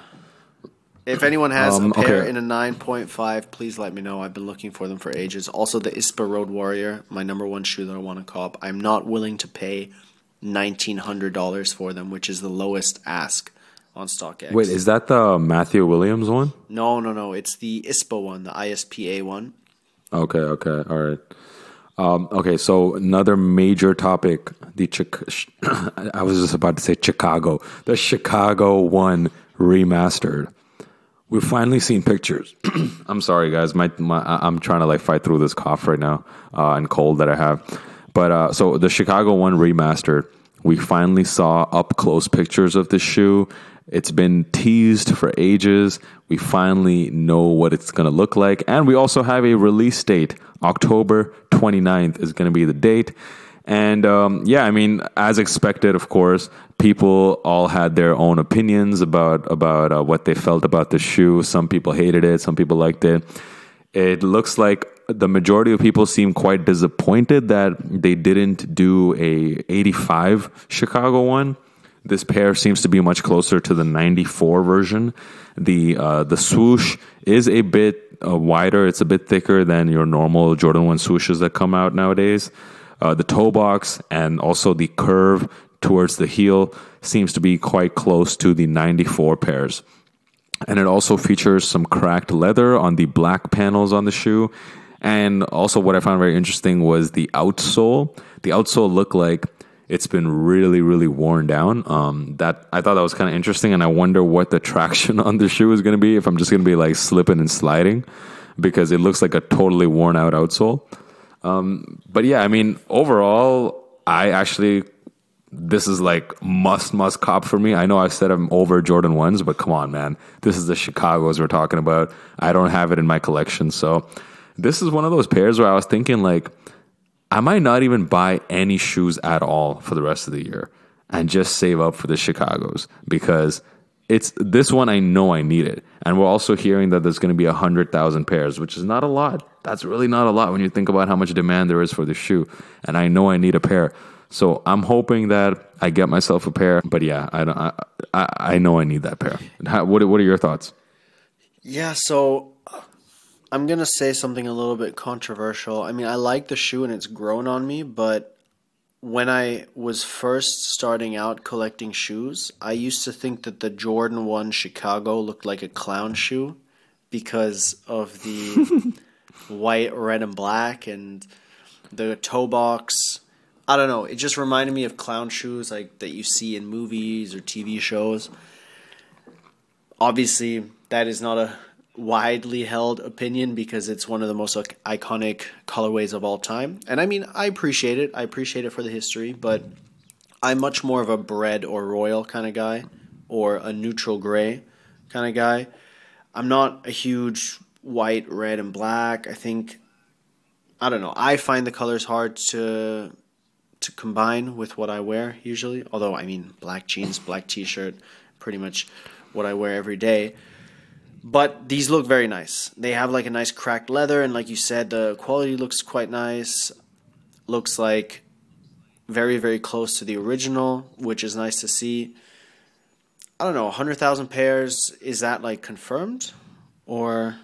If anyone has Um, a pair okay. in a nine point five, please let me know. I've been looking for them for ages. Also, the ISPA Road Warrior, my number one shoe that I want to cop. I'm not willing to pay nineteen hundred dollars for them, which is the lowest ask on StockX. Wait, is that the Matthew Williams one? No, no, no. It's the ISPA one, the I S P A one. Okay, okay, all right. Um, okay, so another major topic: the Chic- I was just about to say Chicago, the Chicago One remastered. We've finally seen pictures. I'm sorry, guys. My, my I'm trying to like fight through this cough right now uh, and cold that I have. But uh, so the Chicago One remastered. We finally saw up close pictures of the shoe. It's been teased for ages. We finally know what it's going to look like, and we also have a release date. October twenty-ninth is going to be the date. And um, yeah, I mean, as expected, of course, people all had their own opinions about about uh, what they felt about the shoe. Some people hated it, some people liked it. It looks like the majority of people seem quite disappointed that they didn't do a eighty-five Chicago one. This pair seems to be much closer to the ninety-four version. The uh, the swoosh is a bit uh, wider. It's a bit thicker than your normal Jordan one swooshes that come out nowadays. Uh, the toe box and also the curve towards the heel seems to be quite close to the ninety-four pairs. And it also features some cracked leather on the black panels on the shoe. And also what I found very interesting was the outsole. The outsole looked like it's been really, really worn down. Um, that I thought that was kind of interesting, and I wonder what the traction on the shoe is going to be, if I'm just going to be like slipping and sliding, because it looks like a totally worn out outsole. Um, but yeah, I mean, overall, I actually... This is like must, must cop for me. I know I said I'm over Jordan ones, but come on, man. This is the Chicago's we're talking about. I don't have it in my collection. So this is one of those pairs where I was thinking like, I might not even buy any shoes at all for the rest of the year and just save up for the Chicago's, because it's this one I know I need it. And we're also hearing that there's going to be one hundred thousand pairs, which is not a lot. That's really not a lot when you think about how much demand there is for the shoe. And I know I need a pair. So I'm hoping that I get myself a pair, but yeah, I don't. I I, I know I need that pair. How, what What are your thoughts? Yeah, so I'm gonna say something a little bit controversial. I mean, I like the shoe and it's grown on me, but when I was first starting out collecting shoes, I used to think that the Jordan one Chicago looked like a clown shoe because of the white, red, and black, and the toe box. I don't know. It just reminded me of clown shoes like that you see in movies or T V shows. Obviously, that is not a widely held opinion because it's one of the most iconic colorways of all time. And I mean, I appreciate it. I appreciate it for the history, but I'm much more of a bread or royal kind of guy, or a neutral gray kind of guy. I'm not a huge white, red, and black. I think, I don't know. I find the colors hard to... to combine with what I wear usually. Although, I mean, black jeans, black t-shirt, pretty much what I wear every day. But these look very nice. They have like a nice cracked leather, and like you said, the quality looks quite nice. Looks like very, very close to the original, which is nice to see. I don't know, one hundred thousand pairs, is that like confirmed? Or...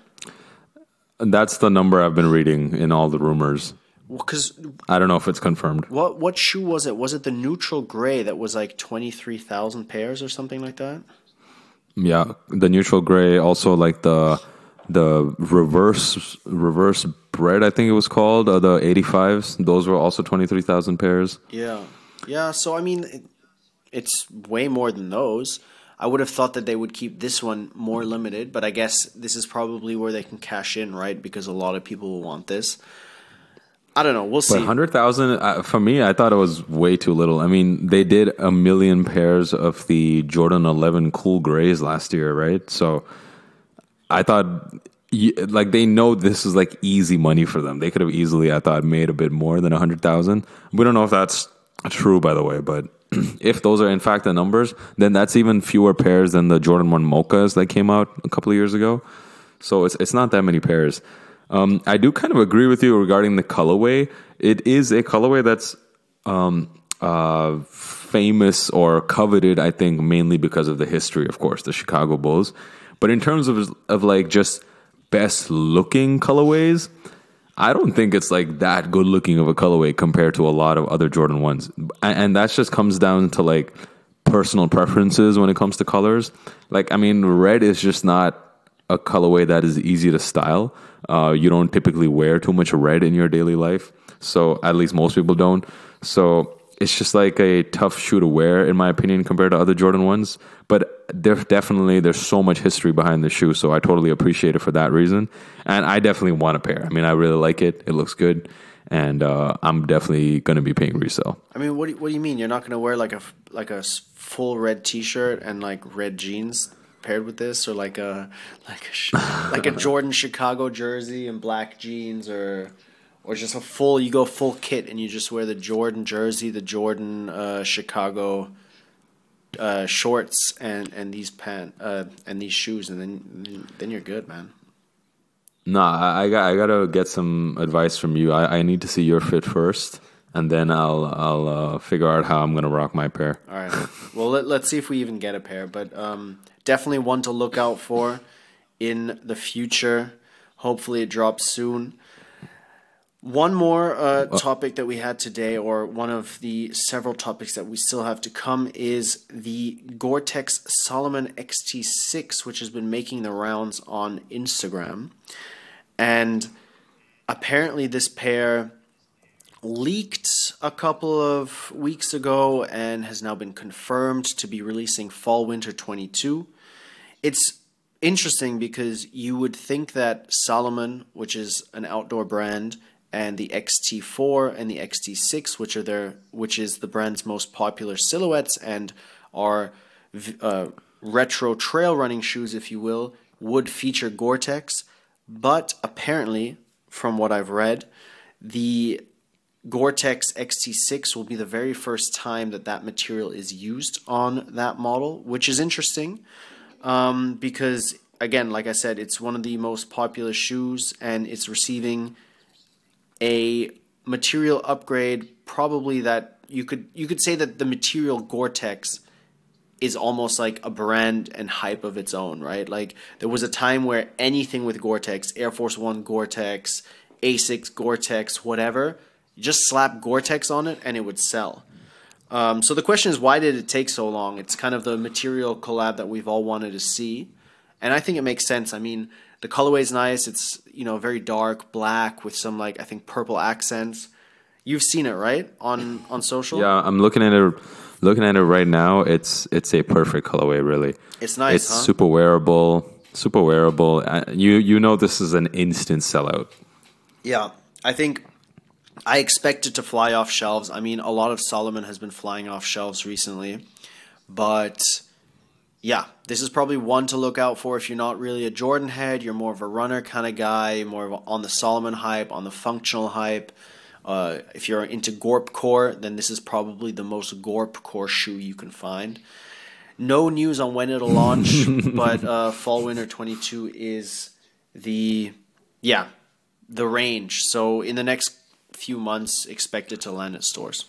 That's the number I've been reading in all the rumors. Because I don't know if it's confirmed. What what shoe was it? Was it the neutral gray that was like twenty-three thousand pairs or something like that? Yeah, the neutral gray, also like the the reverse reverse bread, I think it was called, uh, the eighty-fives. Those were also twenty-three thousand pairs. Yeah. Yeah, so I mean, it, it's way more than those. I would have thought that they would keep this one more limited, but I guess this is probably where they can cash in, right? Because a lot of people will want this. I don't know. We'll see. But one hundred thousand, uh, for me, I thought it was way too little. I mean, they did a million pairs of the Jordan eleven Cool Grays last year, right? So I thought, like, they know this is, like, easy money for them. They could have easily, I thought, made a bit more than one hundred thousand. We don't know if that's true, by the way, but if those are, in fact, the numbers, then that's even fewer pairs than the Jordan one Mochas that came out a couple of years ago. So it's it's not that many pairs. Um, I do kind of agree with you regarding the colorway. It is a colorway that's um, uh, famous or coveted, I think, mainly because of the history, of course, the Chicago Bulls. But in terms of, of like just best looking colorways, I don't think it's like that good looking of a colorway compared to a lot of other Jordan ones. And, and that just comes down to like personal preferences when it comes to colors. Like, I mean, red is just not a colorway that is easy to style. Uh, you don't typically wear too much red in your daily life. So at least most people don't. So it's just like a tough shoe to wear, in my opinion, compared to other Jordan ones. But there definitely, there's so much history behind the shoe. So I totally appreciate it for that reason. And I definitely want a pair. I mean, I really like it. It looks good. And uh, I'm definitely going to be paying resale. I mean, what do you, what do you mean? You're not going to wear like a, like a full red t-shirt and like red jeans paired with this, or like a like a like a Jordan Chicago jersey and black jeans, or or just a full, you go full kit and you just wear the Jordan jersey, the Jordan uh, Chicago uh, shorts, and and these pant uh, and these shoes, and then then you're good, man. No, I, I got I gotta get some advice from you. I, I need to see your fit first, and then I'll I'll uh, figure out how I'm gonna rock my pair. All right. Well, let, let's see if we even get a pair, but um, definitely one to look out for in the future. Hopefully, it drops soon. One more uh, topic that we had today, or one of the several topics that we still have to come, is the Gore-Tex Salomon X T six, which has been making the rounds on Instagram. And apparently this pair leaked a couple of weeks ago and has now been confirmed to be releasing Fall-Winter twenty-two. It's interesting because you would think that Salomon, which is an outdoor brand, and the X T four and the X T six, which are their, which is the brand's most popular silhouettes and are uh, retro trail running shoes, if you will, would feature Gore-Tex. But apparently, from what I've read, the Gore-Tex X T six will be the very first time that that material is used on that model, which is interesting um, because, again, like I said, it's one of the most popular shoes and it's receiving a material upgrade, probably that you could you could say that the material Gore-Tex is almost like a brand and hype of its own, right? Like there was a time where anything with Gore-Tex, Air Force One Gore-Tex, Asics Gore-Tex, whatever, you just slap Gore-Tex on it and it would sell. Um, so the question is, why did it take so long? It's kind of the material collab that we've all wanted to see, and I think it makes sense. I mean, the colorway is nice. It's, you know, very dark black with some, like, I think purple accents. You've seen it, right, on on social? Yeah, I'm looking at it. Looking at it right now, it's it's a perfect colorway. Really, it's nice. It's huh? super wearable. Super wearable. Uh, you you know this is an instant sellout. Yeah, I think I expect it to fly off shelves. I mean, a lot of Salomon has been flying off shelves recently, but yeah, this is probably one to look out for if you're not really a Jordan head. You're more of a runner kind of guy, more of a, on the Salomon hype, on the functional hype. Uh, if you're into Gorp Core, then this is probably the most Gorp Core shoe you can find. No news on when it'll launch, but uh, Fall Winter twenty-two is the, yeah, the range. So in the next few months, expect it to land at stores.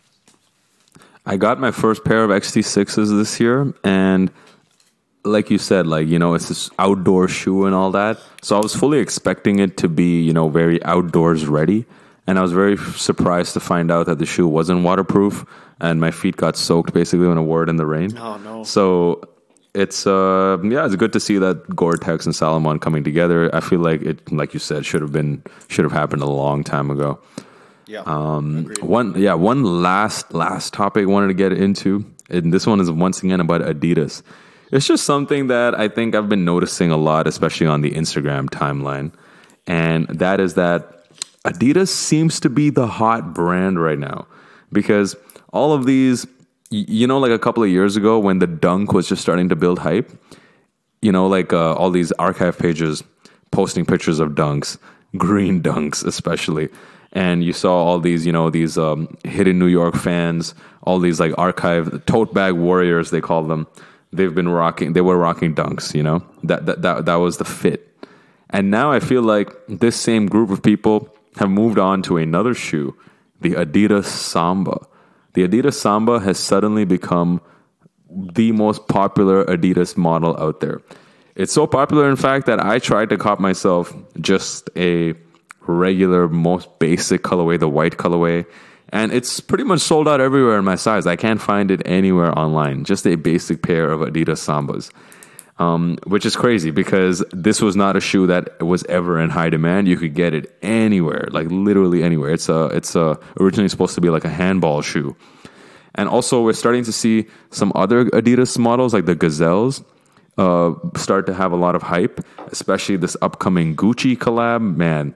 I got my first pair of X T sixes this year, and like you said, like, you know, it's this outdoor shoe and all that. So I was fully expecting it to be, you know, very outdoors ready. And I was very surprised to find out that the shoe wasn't waterproof, and my feet got soaked basically when I wore it in the rain. Oh, no. So it's, uh, yeah, it's good to see that Gore-Tex and Salomon coming together. I feel like it, like you said, should have been, should have happened a long time ago. Yeah. Um, one, yeah, one last, last topic I wanted to get into, and this one is once again about Adidas. It's just something that I think I've been noticing a lot, especially on the Instagram timeline. And that is that Adidas seems to be the hot brand right now, because all of these, you know, like a couple of years ago when the Dunk was just starting to build hype, you know, like uh, all these archive pages posting pictures of Dunks, green Dunks especially. And you saw all these, you know, these um, hidden New York fans, all these like archive tote bag warriors, they call them. They've been rocking, they were rocking Dunks, you know, that, that, that, that was the fit. And now I feel like this same group of people have moved on to another shoe, the Adidas Samba. The Adidas Samba has suddenly become the most popular Adidas model out there. It's so popular, in fact, that I tried to cop myself just a regular, most basic colorway, the white colorway, and it's pretty much sold out everywhere in my size. I can't find it anywhere online. Just a basic pair of Adidas Sambas. Um, which is crazy because this was not a shoe that was ever in high demand. You could get it anywhere, like literally anywhere. It's a, it's a, originally supposed to be like a handball shoe. And also we're starting to see some other Adidas models like the Gazelles uh, start to have a lot of hype, especially this upcoming Gucci collab. Man,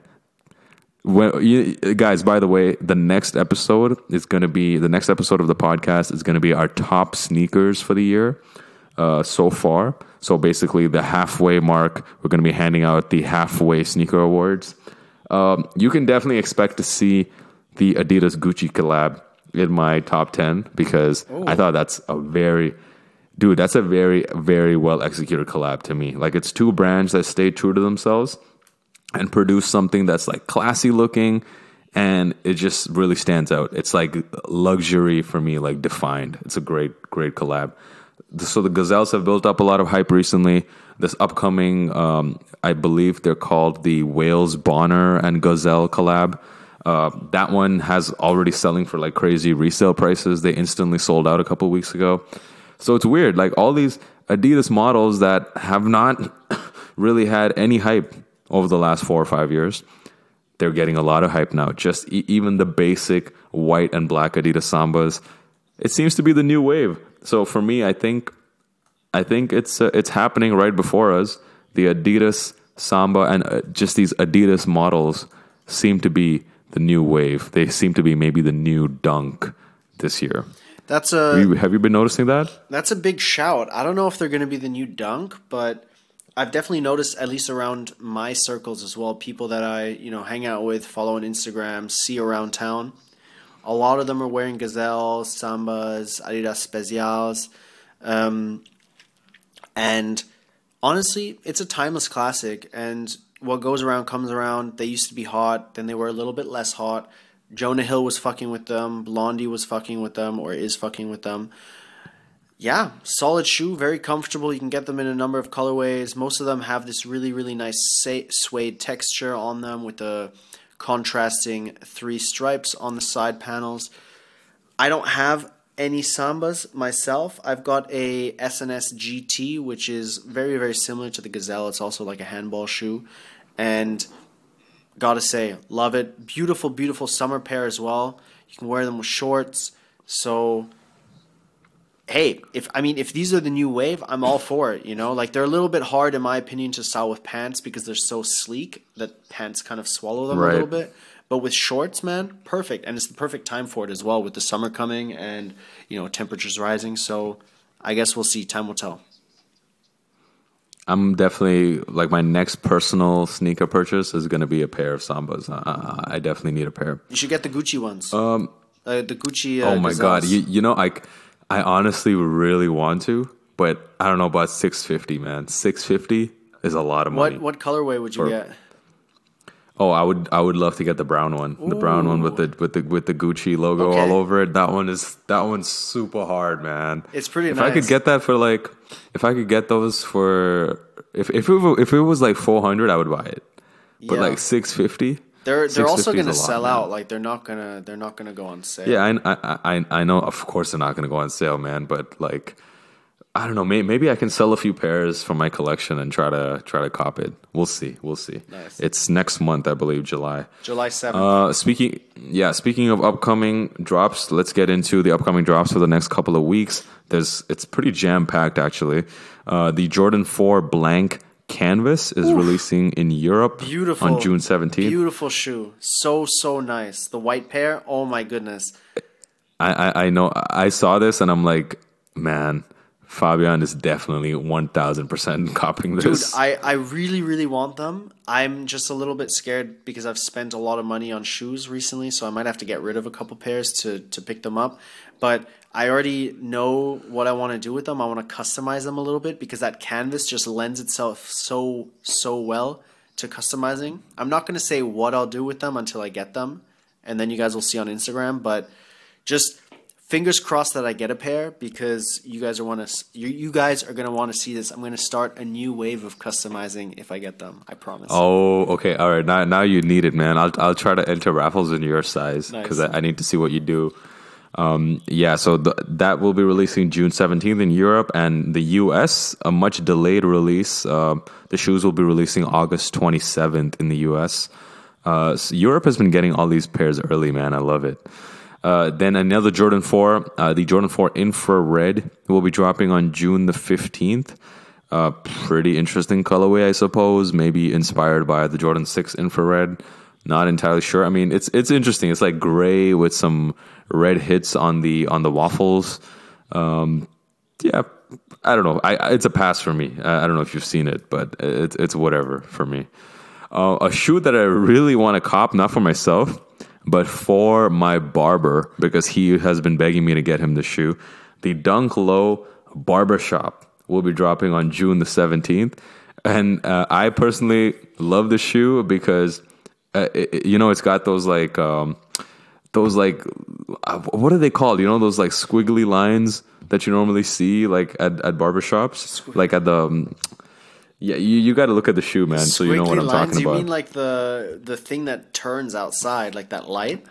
when, you, guys, by the way, the next episode is going to be, the next episode of the podcast is going to be our top sneakers for the year uh, so far. So basically the halfway mark, we're going to be handing out the halfway sneaker awards. Um, you can definitely expect to see the Adidas Gucci collab in my top ten because Ooh. I thought that's a very, dude, that's a very, very well executed collab to me. Like it's two brands that stay true to themselves and produce something that's like classy looking. and it just really stands out. It's like luxury for me, like defined. It's a great, great collab. So the Gazelles have built up a lot of hype recently. This upcoming, um, I believe they're called the Wales Bonner and Gazelle collab. Uh, that one has already selling for like crazy resale prices. They instantly sold out a couple weeks ago. So it's weird. Like all these Adidas models that have not really had any hype over the last four or five years, they're getting a lot of hype now. Just e- even the basic white and black Adidas Sambas, it seems to be the new wave. So for me, I think, I think it's uh, it's happening right before us. The Adidas Samba and uh, just these Adidas models seem to be the new wave. They seem to be maybe the new Dunk this year. That's a have you, have you been noticing that? That's a big shout. I don't know if they're going to be the new Dunk, but I've definitely noticed, at least around my circles as well, people that I you know hang out with, follow on Instagram, see around town. A lot of them are wearing Gazelles, Sambas, Adidas Specials. Um, and honestly, it's a timeless classic. And what goes around comes around. They used to be hot. Then they were a little bit less hot. Jonah Hill was fucking with them. Blondie was fucking with them or is fucking with them. Yeah, solid shoe, very comfortable. You can get them in a number of colorways. Most of them have this really, really nice suede texture on them with the contrasting three stripes on the side panels. I don't have any Sambas myself. I've got a S N S G T, which is very, very similar to the Gazelle. It's also like a handball shoe. And gotta say, love it. Beautiful, beautiful summer pair as well. You can wear them with shorts. So, hey, if I mean, if these are the new wave, I'm all for it, you know? Like, they're a little bit hard, in my opinion, to style with pants because they're so sleek that pants kind of swallow them Right. a little bit. But with shorts, man, perfect. And it's the perfect time for it as well with the summer coming and, you know, temperatures rising. So I guess we'll see. Time will tell. I'm definitely, like, my next personal sneaker purchase is going to be a pair of Sambas. Uh, I definitely need a pair. You should get the Gucci ones. Um, uh, the Gucci uh, oh, my Gazelles. God. You, you know, I, I honestly really want to, but I don't know about six fifty, man. six fifty is a lot of money. What what colorway would you For- get? Oh, I would I would love to get the brown one. The brown one with the with the with the Gucci logo Okay. all over it. That one is that one's super hard, man. It's pretty if nice. I could get that for like if I could get those for if if it, wa- if it was like four hundred, I would buy it. But Yeah. like six fifty, They're they're also going to is a lot, sell man. out. Like they're not gonna they're not gonna go on sale. Yeah, I, I I I know. Of course, they're not going to go on sale, man. But like, I don't know. Maybe, maybe I can sell a few pairs from my collection and try to try to cop it. We'll see. We'll see. Nice. It's next month, I believe, July. July seventh. Uh, speaking, yeah. Speaking of upcoming drops, let's get into the upcoming drops for the next couple of weeks. There's, it's pretty jam packed actually. Uh, the Jordan four Blank Canvas is releasing in Europe Beautiful. on June seventeenth. Beautiful shoe. So so nice. The white pair. Oh my goodness. I, I I know. I saw this and I'm like, man, Fabian is definitely one thousand percent copying Dude, this. I, I really, really want them. I'm just a little bit scared because I've spent a lot of money on shoes recently, so I might have to get rid of a couple pairs to, to pick them up. But I already know what I want to do with them. I want to customize them a little bit because that canvas just lends itself so, so well to customizing. I'm not going to say what I'll do with them until I get them, and then you guys will see on Instagram. But just fingers crossed that I get a pair because you guys are want to you, you guys are going to want to see this. I'm going to start a new wave of customizing if I get them. I promise. Oh, okay, all right. Now, now you need it, man. I'll I'll try to enter raffles in your size Nice. because I, I need to see what you do. Um, yeah, so th- that will be releasing June seventeenth in Europe and the U S. A much delayed release. Um, the shoes will be releasing August twenty-seventh in the U S. Uh, so Europe has been getting all these pairs early, man. I love it. Uh, then another Jordan four, uh, the Jordan four Infrared will be dropping on June the fifteenth. Uh, pretty interesting colorway, I suppose. Maybe inspired by the Jordan six Infrared. Not entirely sure. I mean, it's it's interesting. It's like gray with some red hits on the on the waffles. Um, yeah, I don't know. I, I it's a pass for me. I, I don't know if you've seen it, but it's it's whatever for me. Uh, a shoe that I really want to cop, not for myself, but for my barber, because he has been begging me to get him the shoe. The Dunk Low Barbershop will be dropping on June the seventeenth. And uh, I personally love the shoe because uh, it, you know, it's got those like um, those like uh, what are they called? You know, those like squiggly lines that you normally see like at at barbershops, Squig- like at the. Um, yeah, you, you got to look at the shoe, man, so you know what I'm lines, talking about. You mean like the the thing that turns outside, like that light?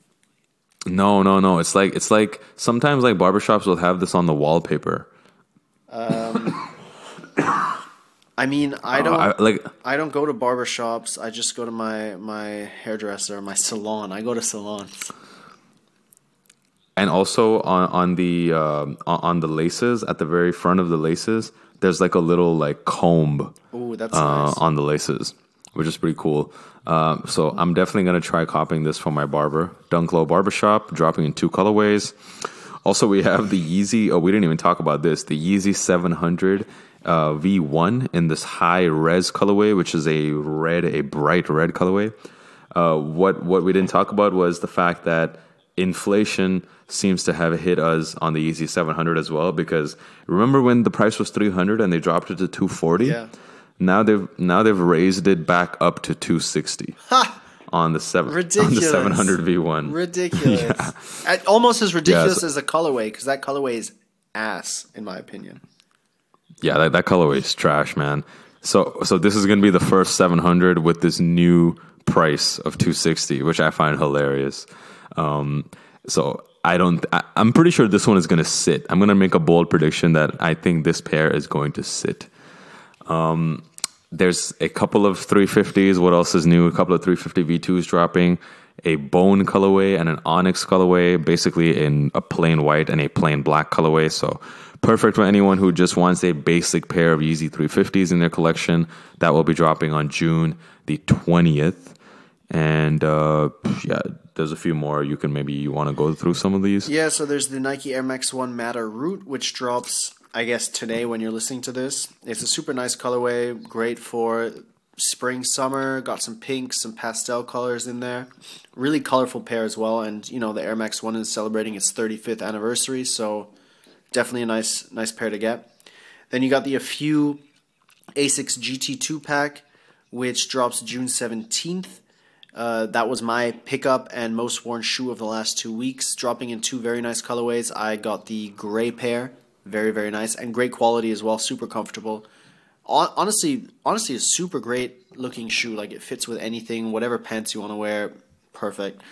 No, no, no. It's like it's like sometimes like barbershops will have this on the wallpaper. Um, I mean, I don't uh, I, like. I don't go to barbershops. I just go to my my hairdresser, my salon. I go to salons. And also on on the uh, on the laces at the very front of the laces, there's like a little like comb. Ooh, that's uh, nice. On the laces, which is pretty cool. Um, so I'm definitely gonna try copying this for my barber. Dunk Low Barbershop, dropping in two colorways. Also, we have the Yeezy. Oh, we didn't even talk about this. The Yeezy seven hundred uh, V one in this high res colorway, which is a red, a bright red colorway. Uh, what what we didn't talk about was the fact that inflation seems to have hit us on the Yeezy seven hundred as well. Because remember when the price was three hundred and they dropped it to two forty? Yeah. Now they've now they've raised it back up to two sixty. Ha! On the seven, ridiculous. on the seven hundred V one. Ridiculous. Yeah. Almost as ridiculous yeah, so, as the colorway, because that colorway is ass, in my opinion. Yeah, that, that colorway is trash, man. So so this is going to be the first seven hundred with this new price of two sixty, which I find hilarious. Um, so I don't. I, I'm pretty sure this one is going to sit. I'm going to make a bold prediction that I think this pair is going to sit. Um. There's a couple of three fifties. What else is new? A couple of three fifty V twos dropping. A bone colorway and an onyx colorway, basically in a plain white and a plain black colorway. So perfect for anyone who just wants a basic pair of Yeezy three fifties in their collection. That will be dropping on June the twentieth. And uh, yeah, there's a few more. You can maybe you want to go through some of these. Yeah, so there's the Nike Air Max one Matter Root, which drops, I guess, today when you're listening to this. It's a super nice colorway, great for spring, summer. Got some pinks, some pastel colors in there. Really colorful pair as well. And, you know, the Air Max one is celebrating its thirty-fifth anniversary, so definitely a nice nice pair to get. Then you got the A Few Asics G T two pack, which drops June seventeenth. Uh, that was my pickup and most worn shoe of the last two weeks, dropping in two very nice colorways. I got the gray pair. Very, very nice. And great quality as well. Super comfortable. Honestly, honestly, a super great looking shoe. Like, it fits with anything. Whatever pants you want to wear, perfect.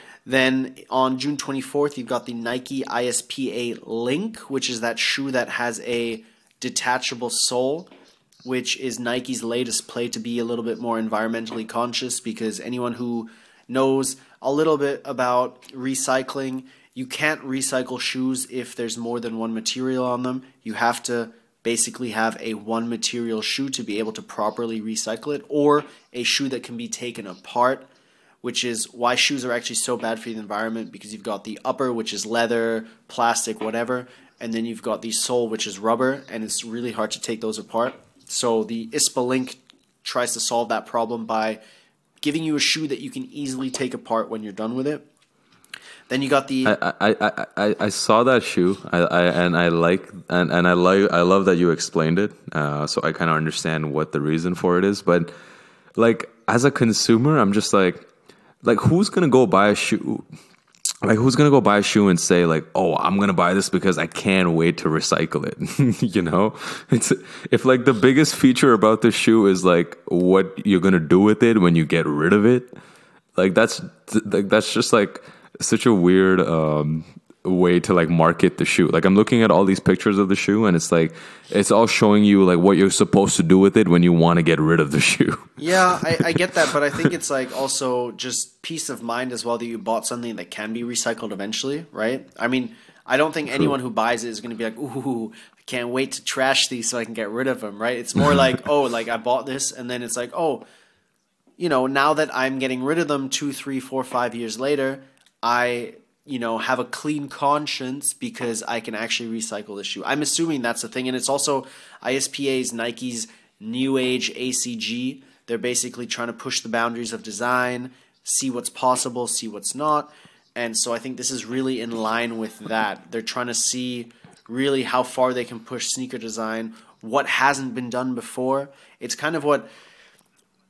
Then on June twenty-fourth, you've got the Nike I S P A Link, which is that shoe that has a detachable sole, which is Nike's latest play to be a little bit more environmentally conscious, because anyone who knows a little bit about recycling, you can't recycle shoes if there's more than one material on them. You have to basically have a one material shoe to be able to properly recycle it, or a shoe that can be taken apart, which is why shoes are actually so bad for the environment, because you've got the upper, which is leather, plastic, whatever, and then you've got the sole, which is rubber, and it's really hard to take those apart. So the I S P A Link tries to solve that problem by giving you a shoe that you can easily take apart when you're done with it. Then you got the. I I, I, I, I saw that shoe, I, I and I like and, and I like I love that you explained it. Uh, so I kind of understand what the reason for it is. But like, as a consumer, I'm just like, like who's gonna go buy a shoe? Like, who's gonna go buy a shoe and say like, oh, I'm gonna buy this because I can't wait to recycle it? You know, it's if like the biggest feature about the shoe is like what you're gonna do with it when you get rid of it. Like that's like that's just like such a weird um, way to like market the shoe. Like, I'm looking at all these pictures of the shoe, and it's like it's all showing you like what you're supposed to do with it when you want to get rid of the shoe. Yeah, I, I get that, but I think it's like also just peace of mind as well that you bought something that can be recycled eventually, right? I mean, I don't think True. anyone who buys it is going to be like, ooh, I can't wait to trash these so I can get rid of them, right? It's more like, oh, like I bought this, and then it's like, oh, you know, now that I'm getting rid of them two, three, four, five years later, I, you know, have a clean conscience because I can actually recycle the shoe. I'm assuming that's the thing. And it's also I S P A's Nike's New Age A C G. They're basically trying to push the boundaries of design, see what's possible, see what's not. And so I think this is really in line with that. They're trying to see really how far they can push sneaker design, what hasn't been done before. It's kind of what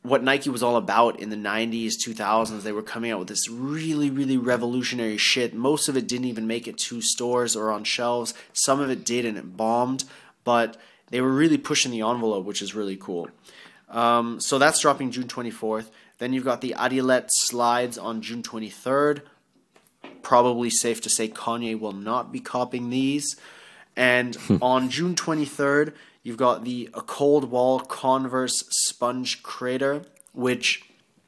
what Nike was all about in the nineties, two thousands. They were coming out with this really, really revolutionary shit. Most of it didn't even make it to stores or on shelves. Some of it did, and it bombed. But they were really pushing the envelope, which is really cool. Um, so that's dropping June twenty-fourth. Then you've got the Adilet slides on June twenty-third. Probably safe to say Kanye will not be copying these. And on June twenty-third, you've got the A Cold Wall Converse Sponge Crater, which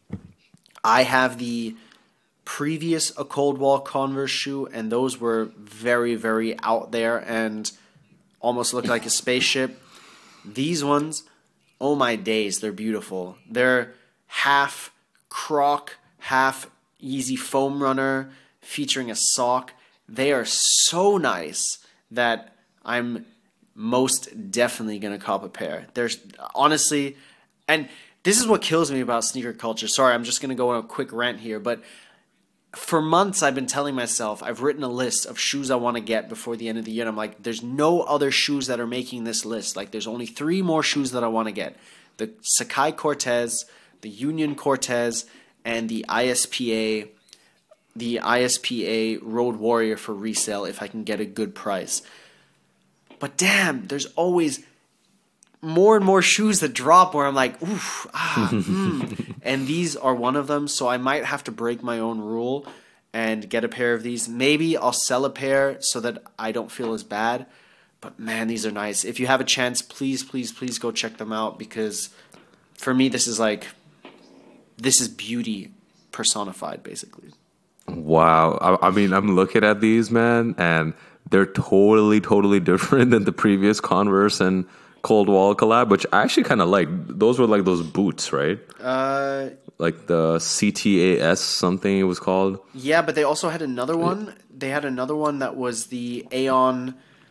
I have the previous A Cold Wall Converse shoe, and those were very, very out there and almost looked like a spaceship. These ones, oh my days, they're beautiful. They're half Croc, half Yeezy Foam Runner, featuring a sock. They are so nice that I'm most definitely going to cop a pair. There's honestly, and this is what kills me about sneaker culture. Sorry, I'm just going to go on a quick rant here, but for months I've been telling myself, I've written a list of shoes I want to get before the end of the year, and I'm like, there's no other shoes that are making this list. Like, there's only three more shoes that I want to get. The Sacai Cortez, the Union Cortez, and the I S P A the I S P A Road Warrior for resale if I can get a good price. But damn, there's always more and more shoes that drop where I'm like, oof, ah, mm. And these are one of them, so I might have to break my own rule and get a pair of these. Maybe I'll sell a pair so that I don't feel as bad. But man, these are nice. If you have a chance, please, please, please go check them out, because for me, this is like, this is beauty personified, basically. Wow. I, I mean, I'm looking at these, man, and they're totally, totally different than the previous Converse and Cold Wall collab, which I actually kind of like. Those were like those boots, right? Uh, like the C T A S something it was called. Yeah, but they also had another one. They had another one that was the Aeon,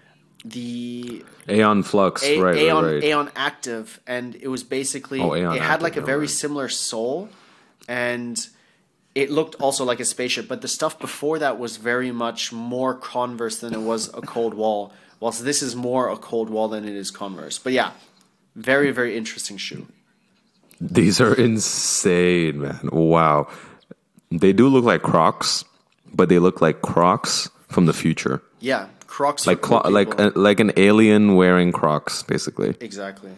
the Aeon Flux, A- right, Aeon, right, right. Aeon Active, and it was basically, Oh, Aeon it had like a Active, very right. similar sole, and it looked also like a spaceship, but the stuff before that was very much more Converse than it was a Cold Wall, whilst this is more a Cold Wall than it is Converse. But yeah, very, very interesting shoe. These are insane, man. Wow. They do look like Crocs, but they look like Crocs from the future. Yeah, Crocs. Like for cool clo- like people. a, like an alien wearing Crocs, basically. Exactly.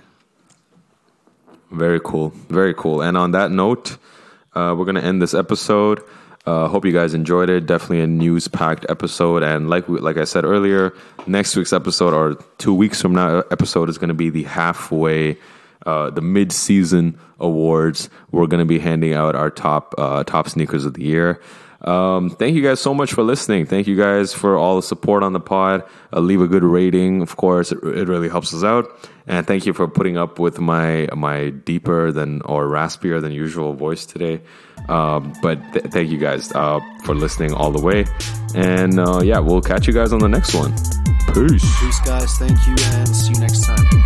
Very cool. Very cool. And on that note, uh, we're going to end this episode. Uh, hope you guys enjoyed it. Definitely a news-packed episode. And like we, like I said earlier, next week's episode, or two weeks from now, episode is going to be the halfway, uh, the mid-season awards. We're going to be handing out our top uh, top sneakers of the year. Um, thank you guys so much for listening. Thank you guys for all the support on the pod. Uh, leave a good rating, of course. It, it really helps us out. And thank you for putting up with my my deeper than or raspier than usual voice today. Um, but th- thank you guys uh, for listening all the way. And uh, yeah, we'll catch you guys on the next one. Peace. Peace, guys. Thank you, and see you next time.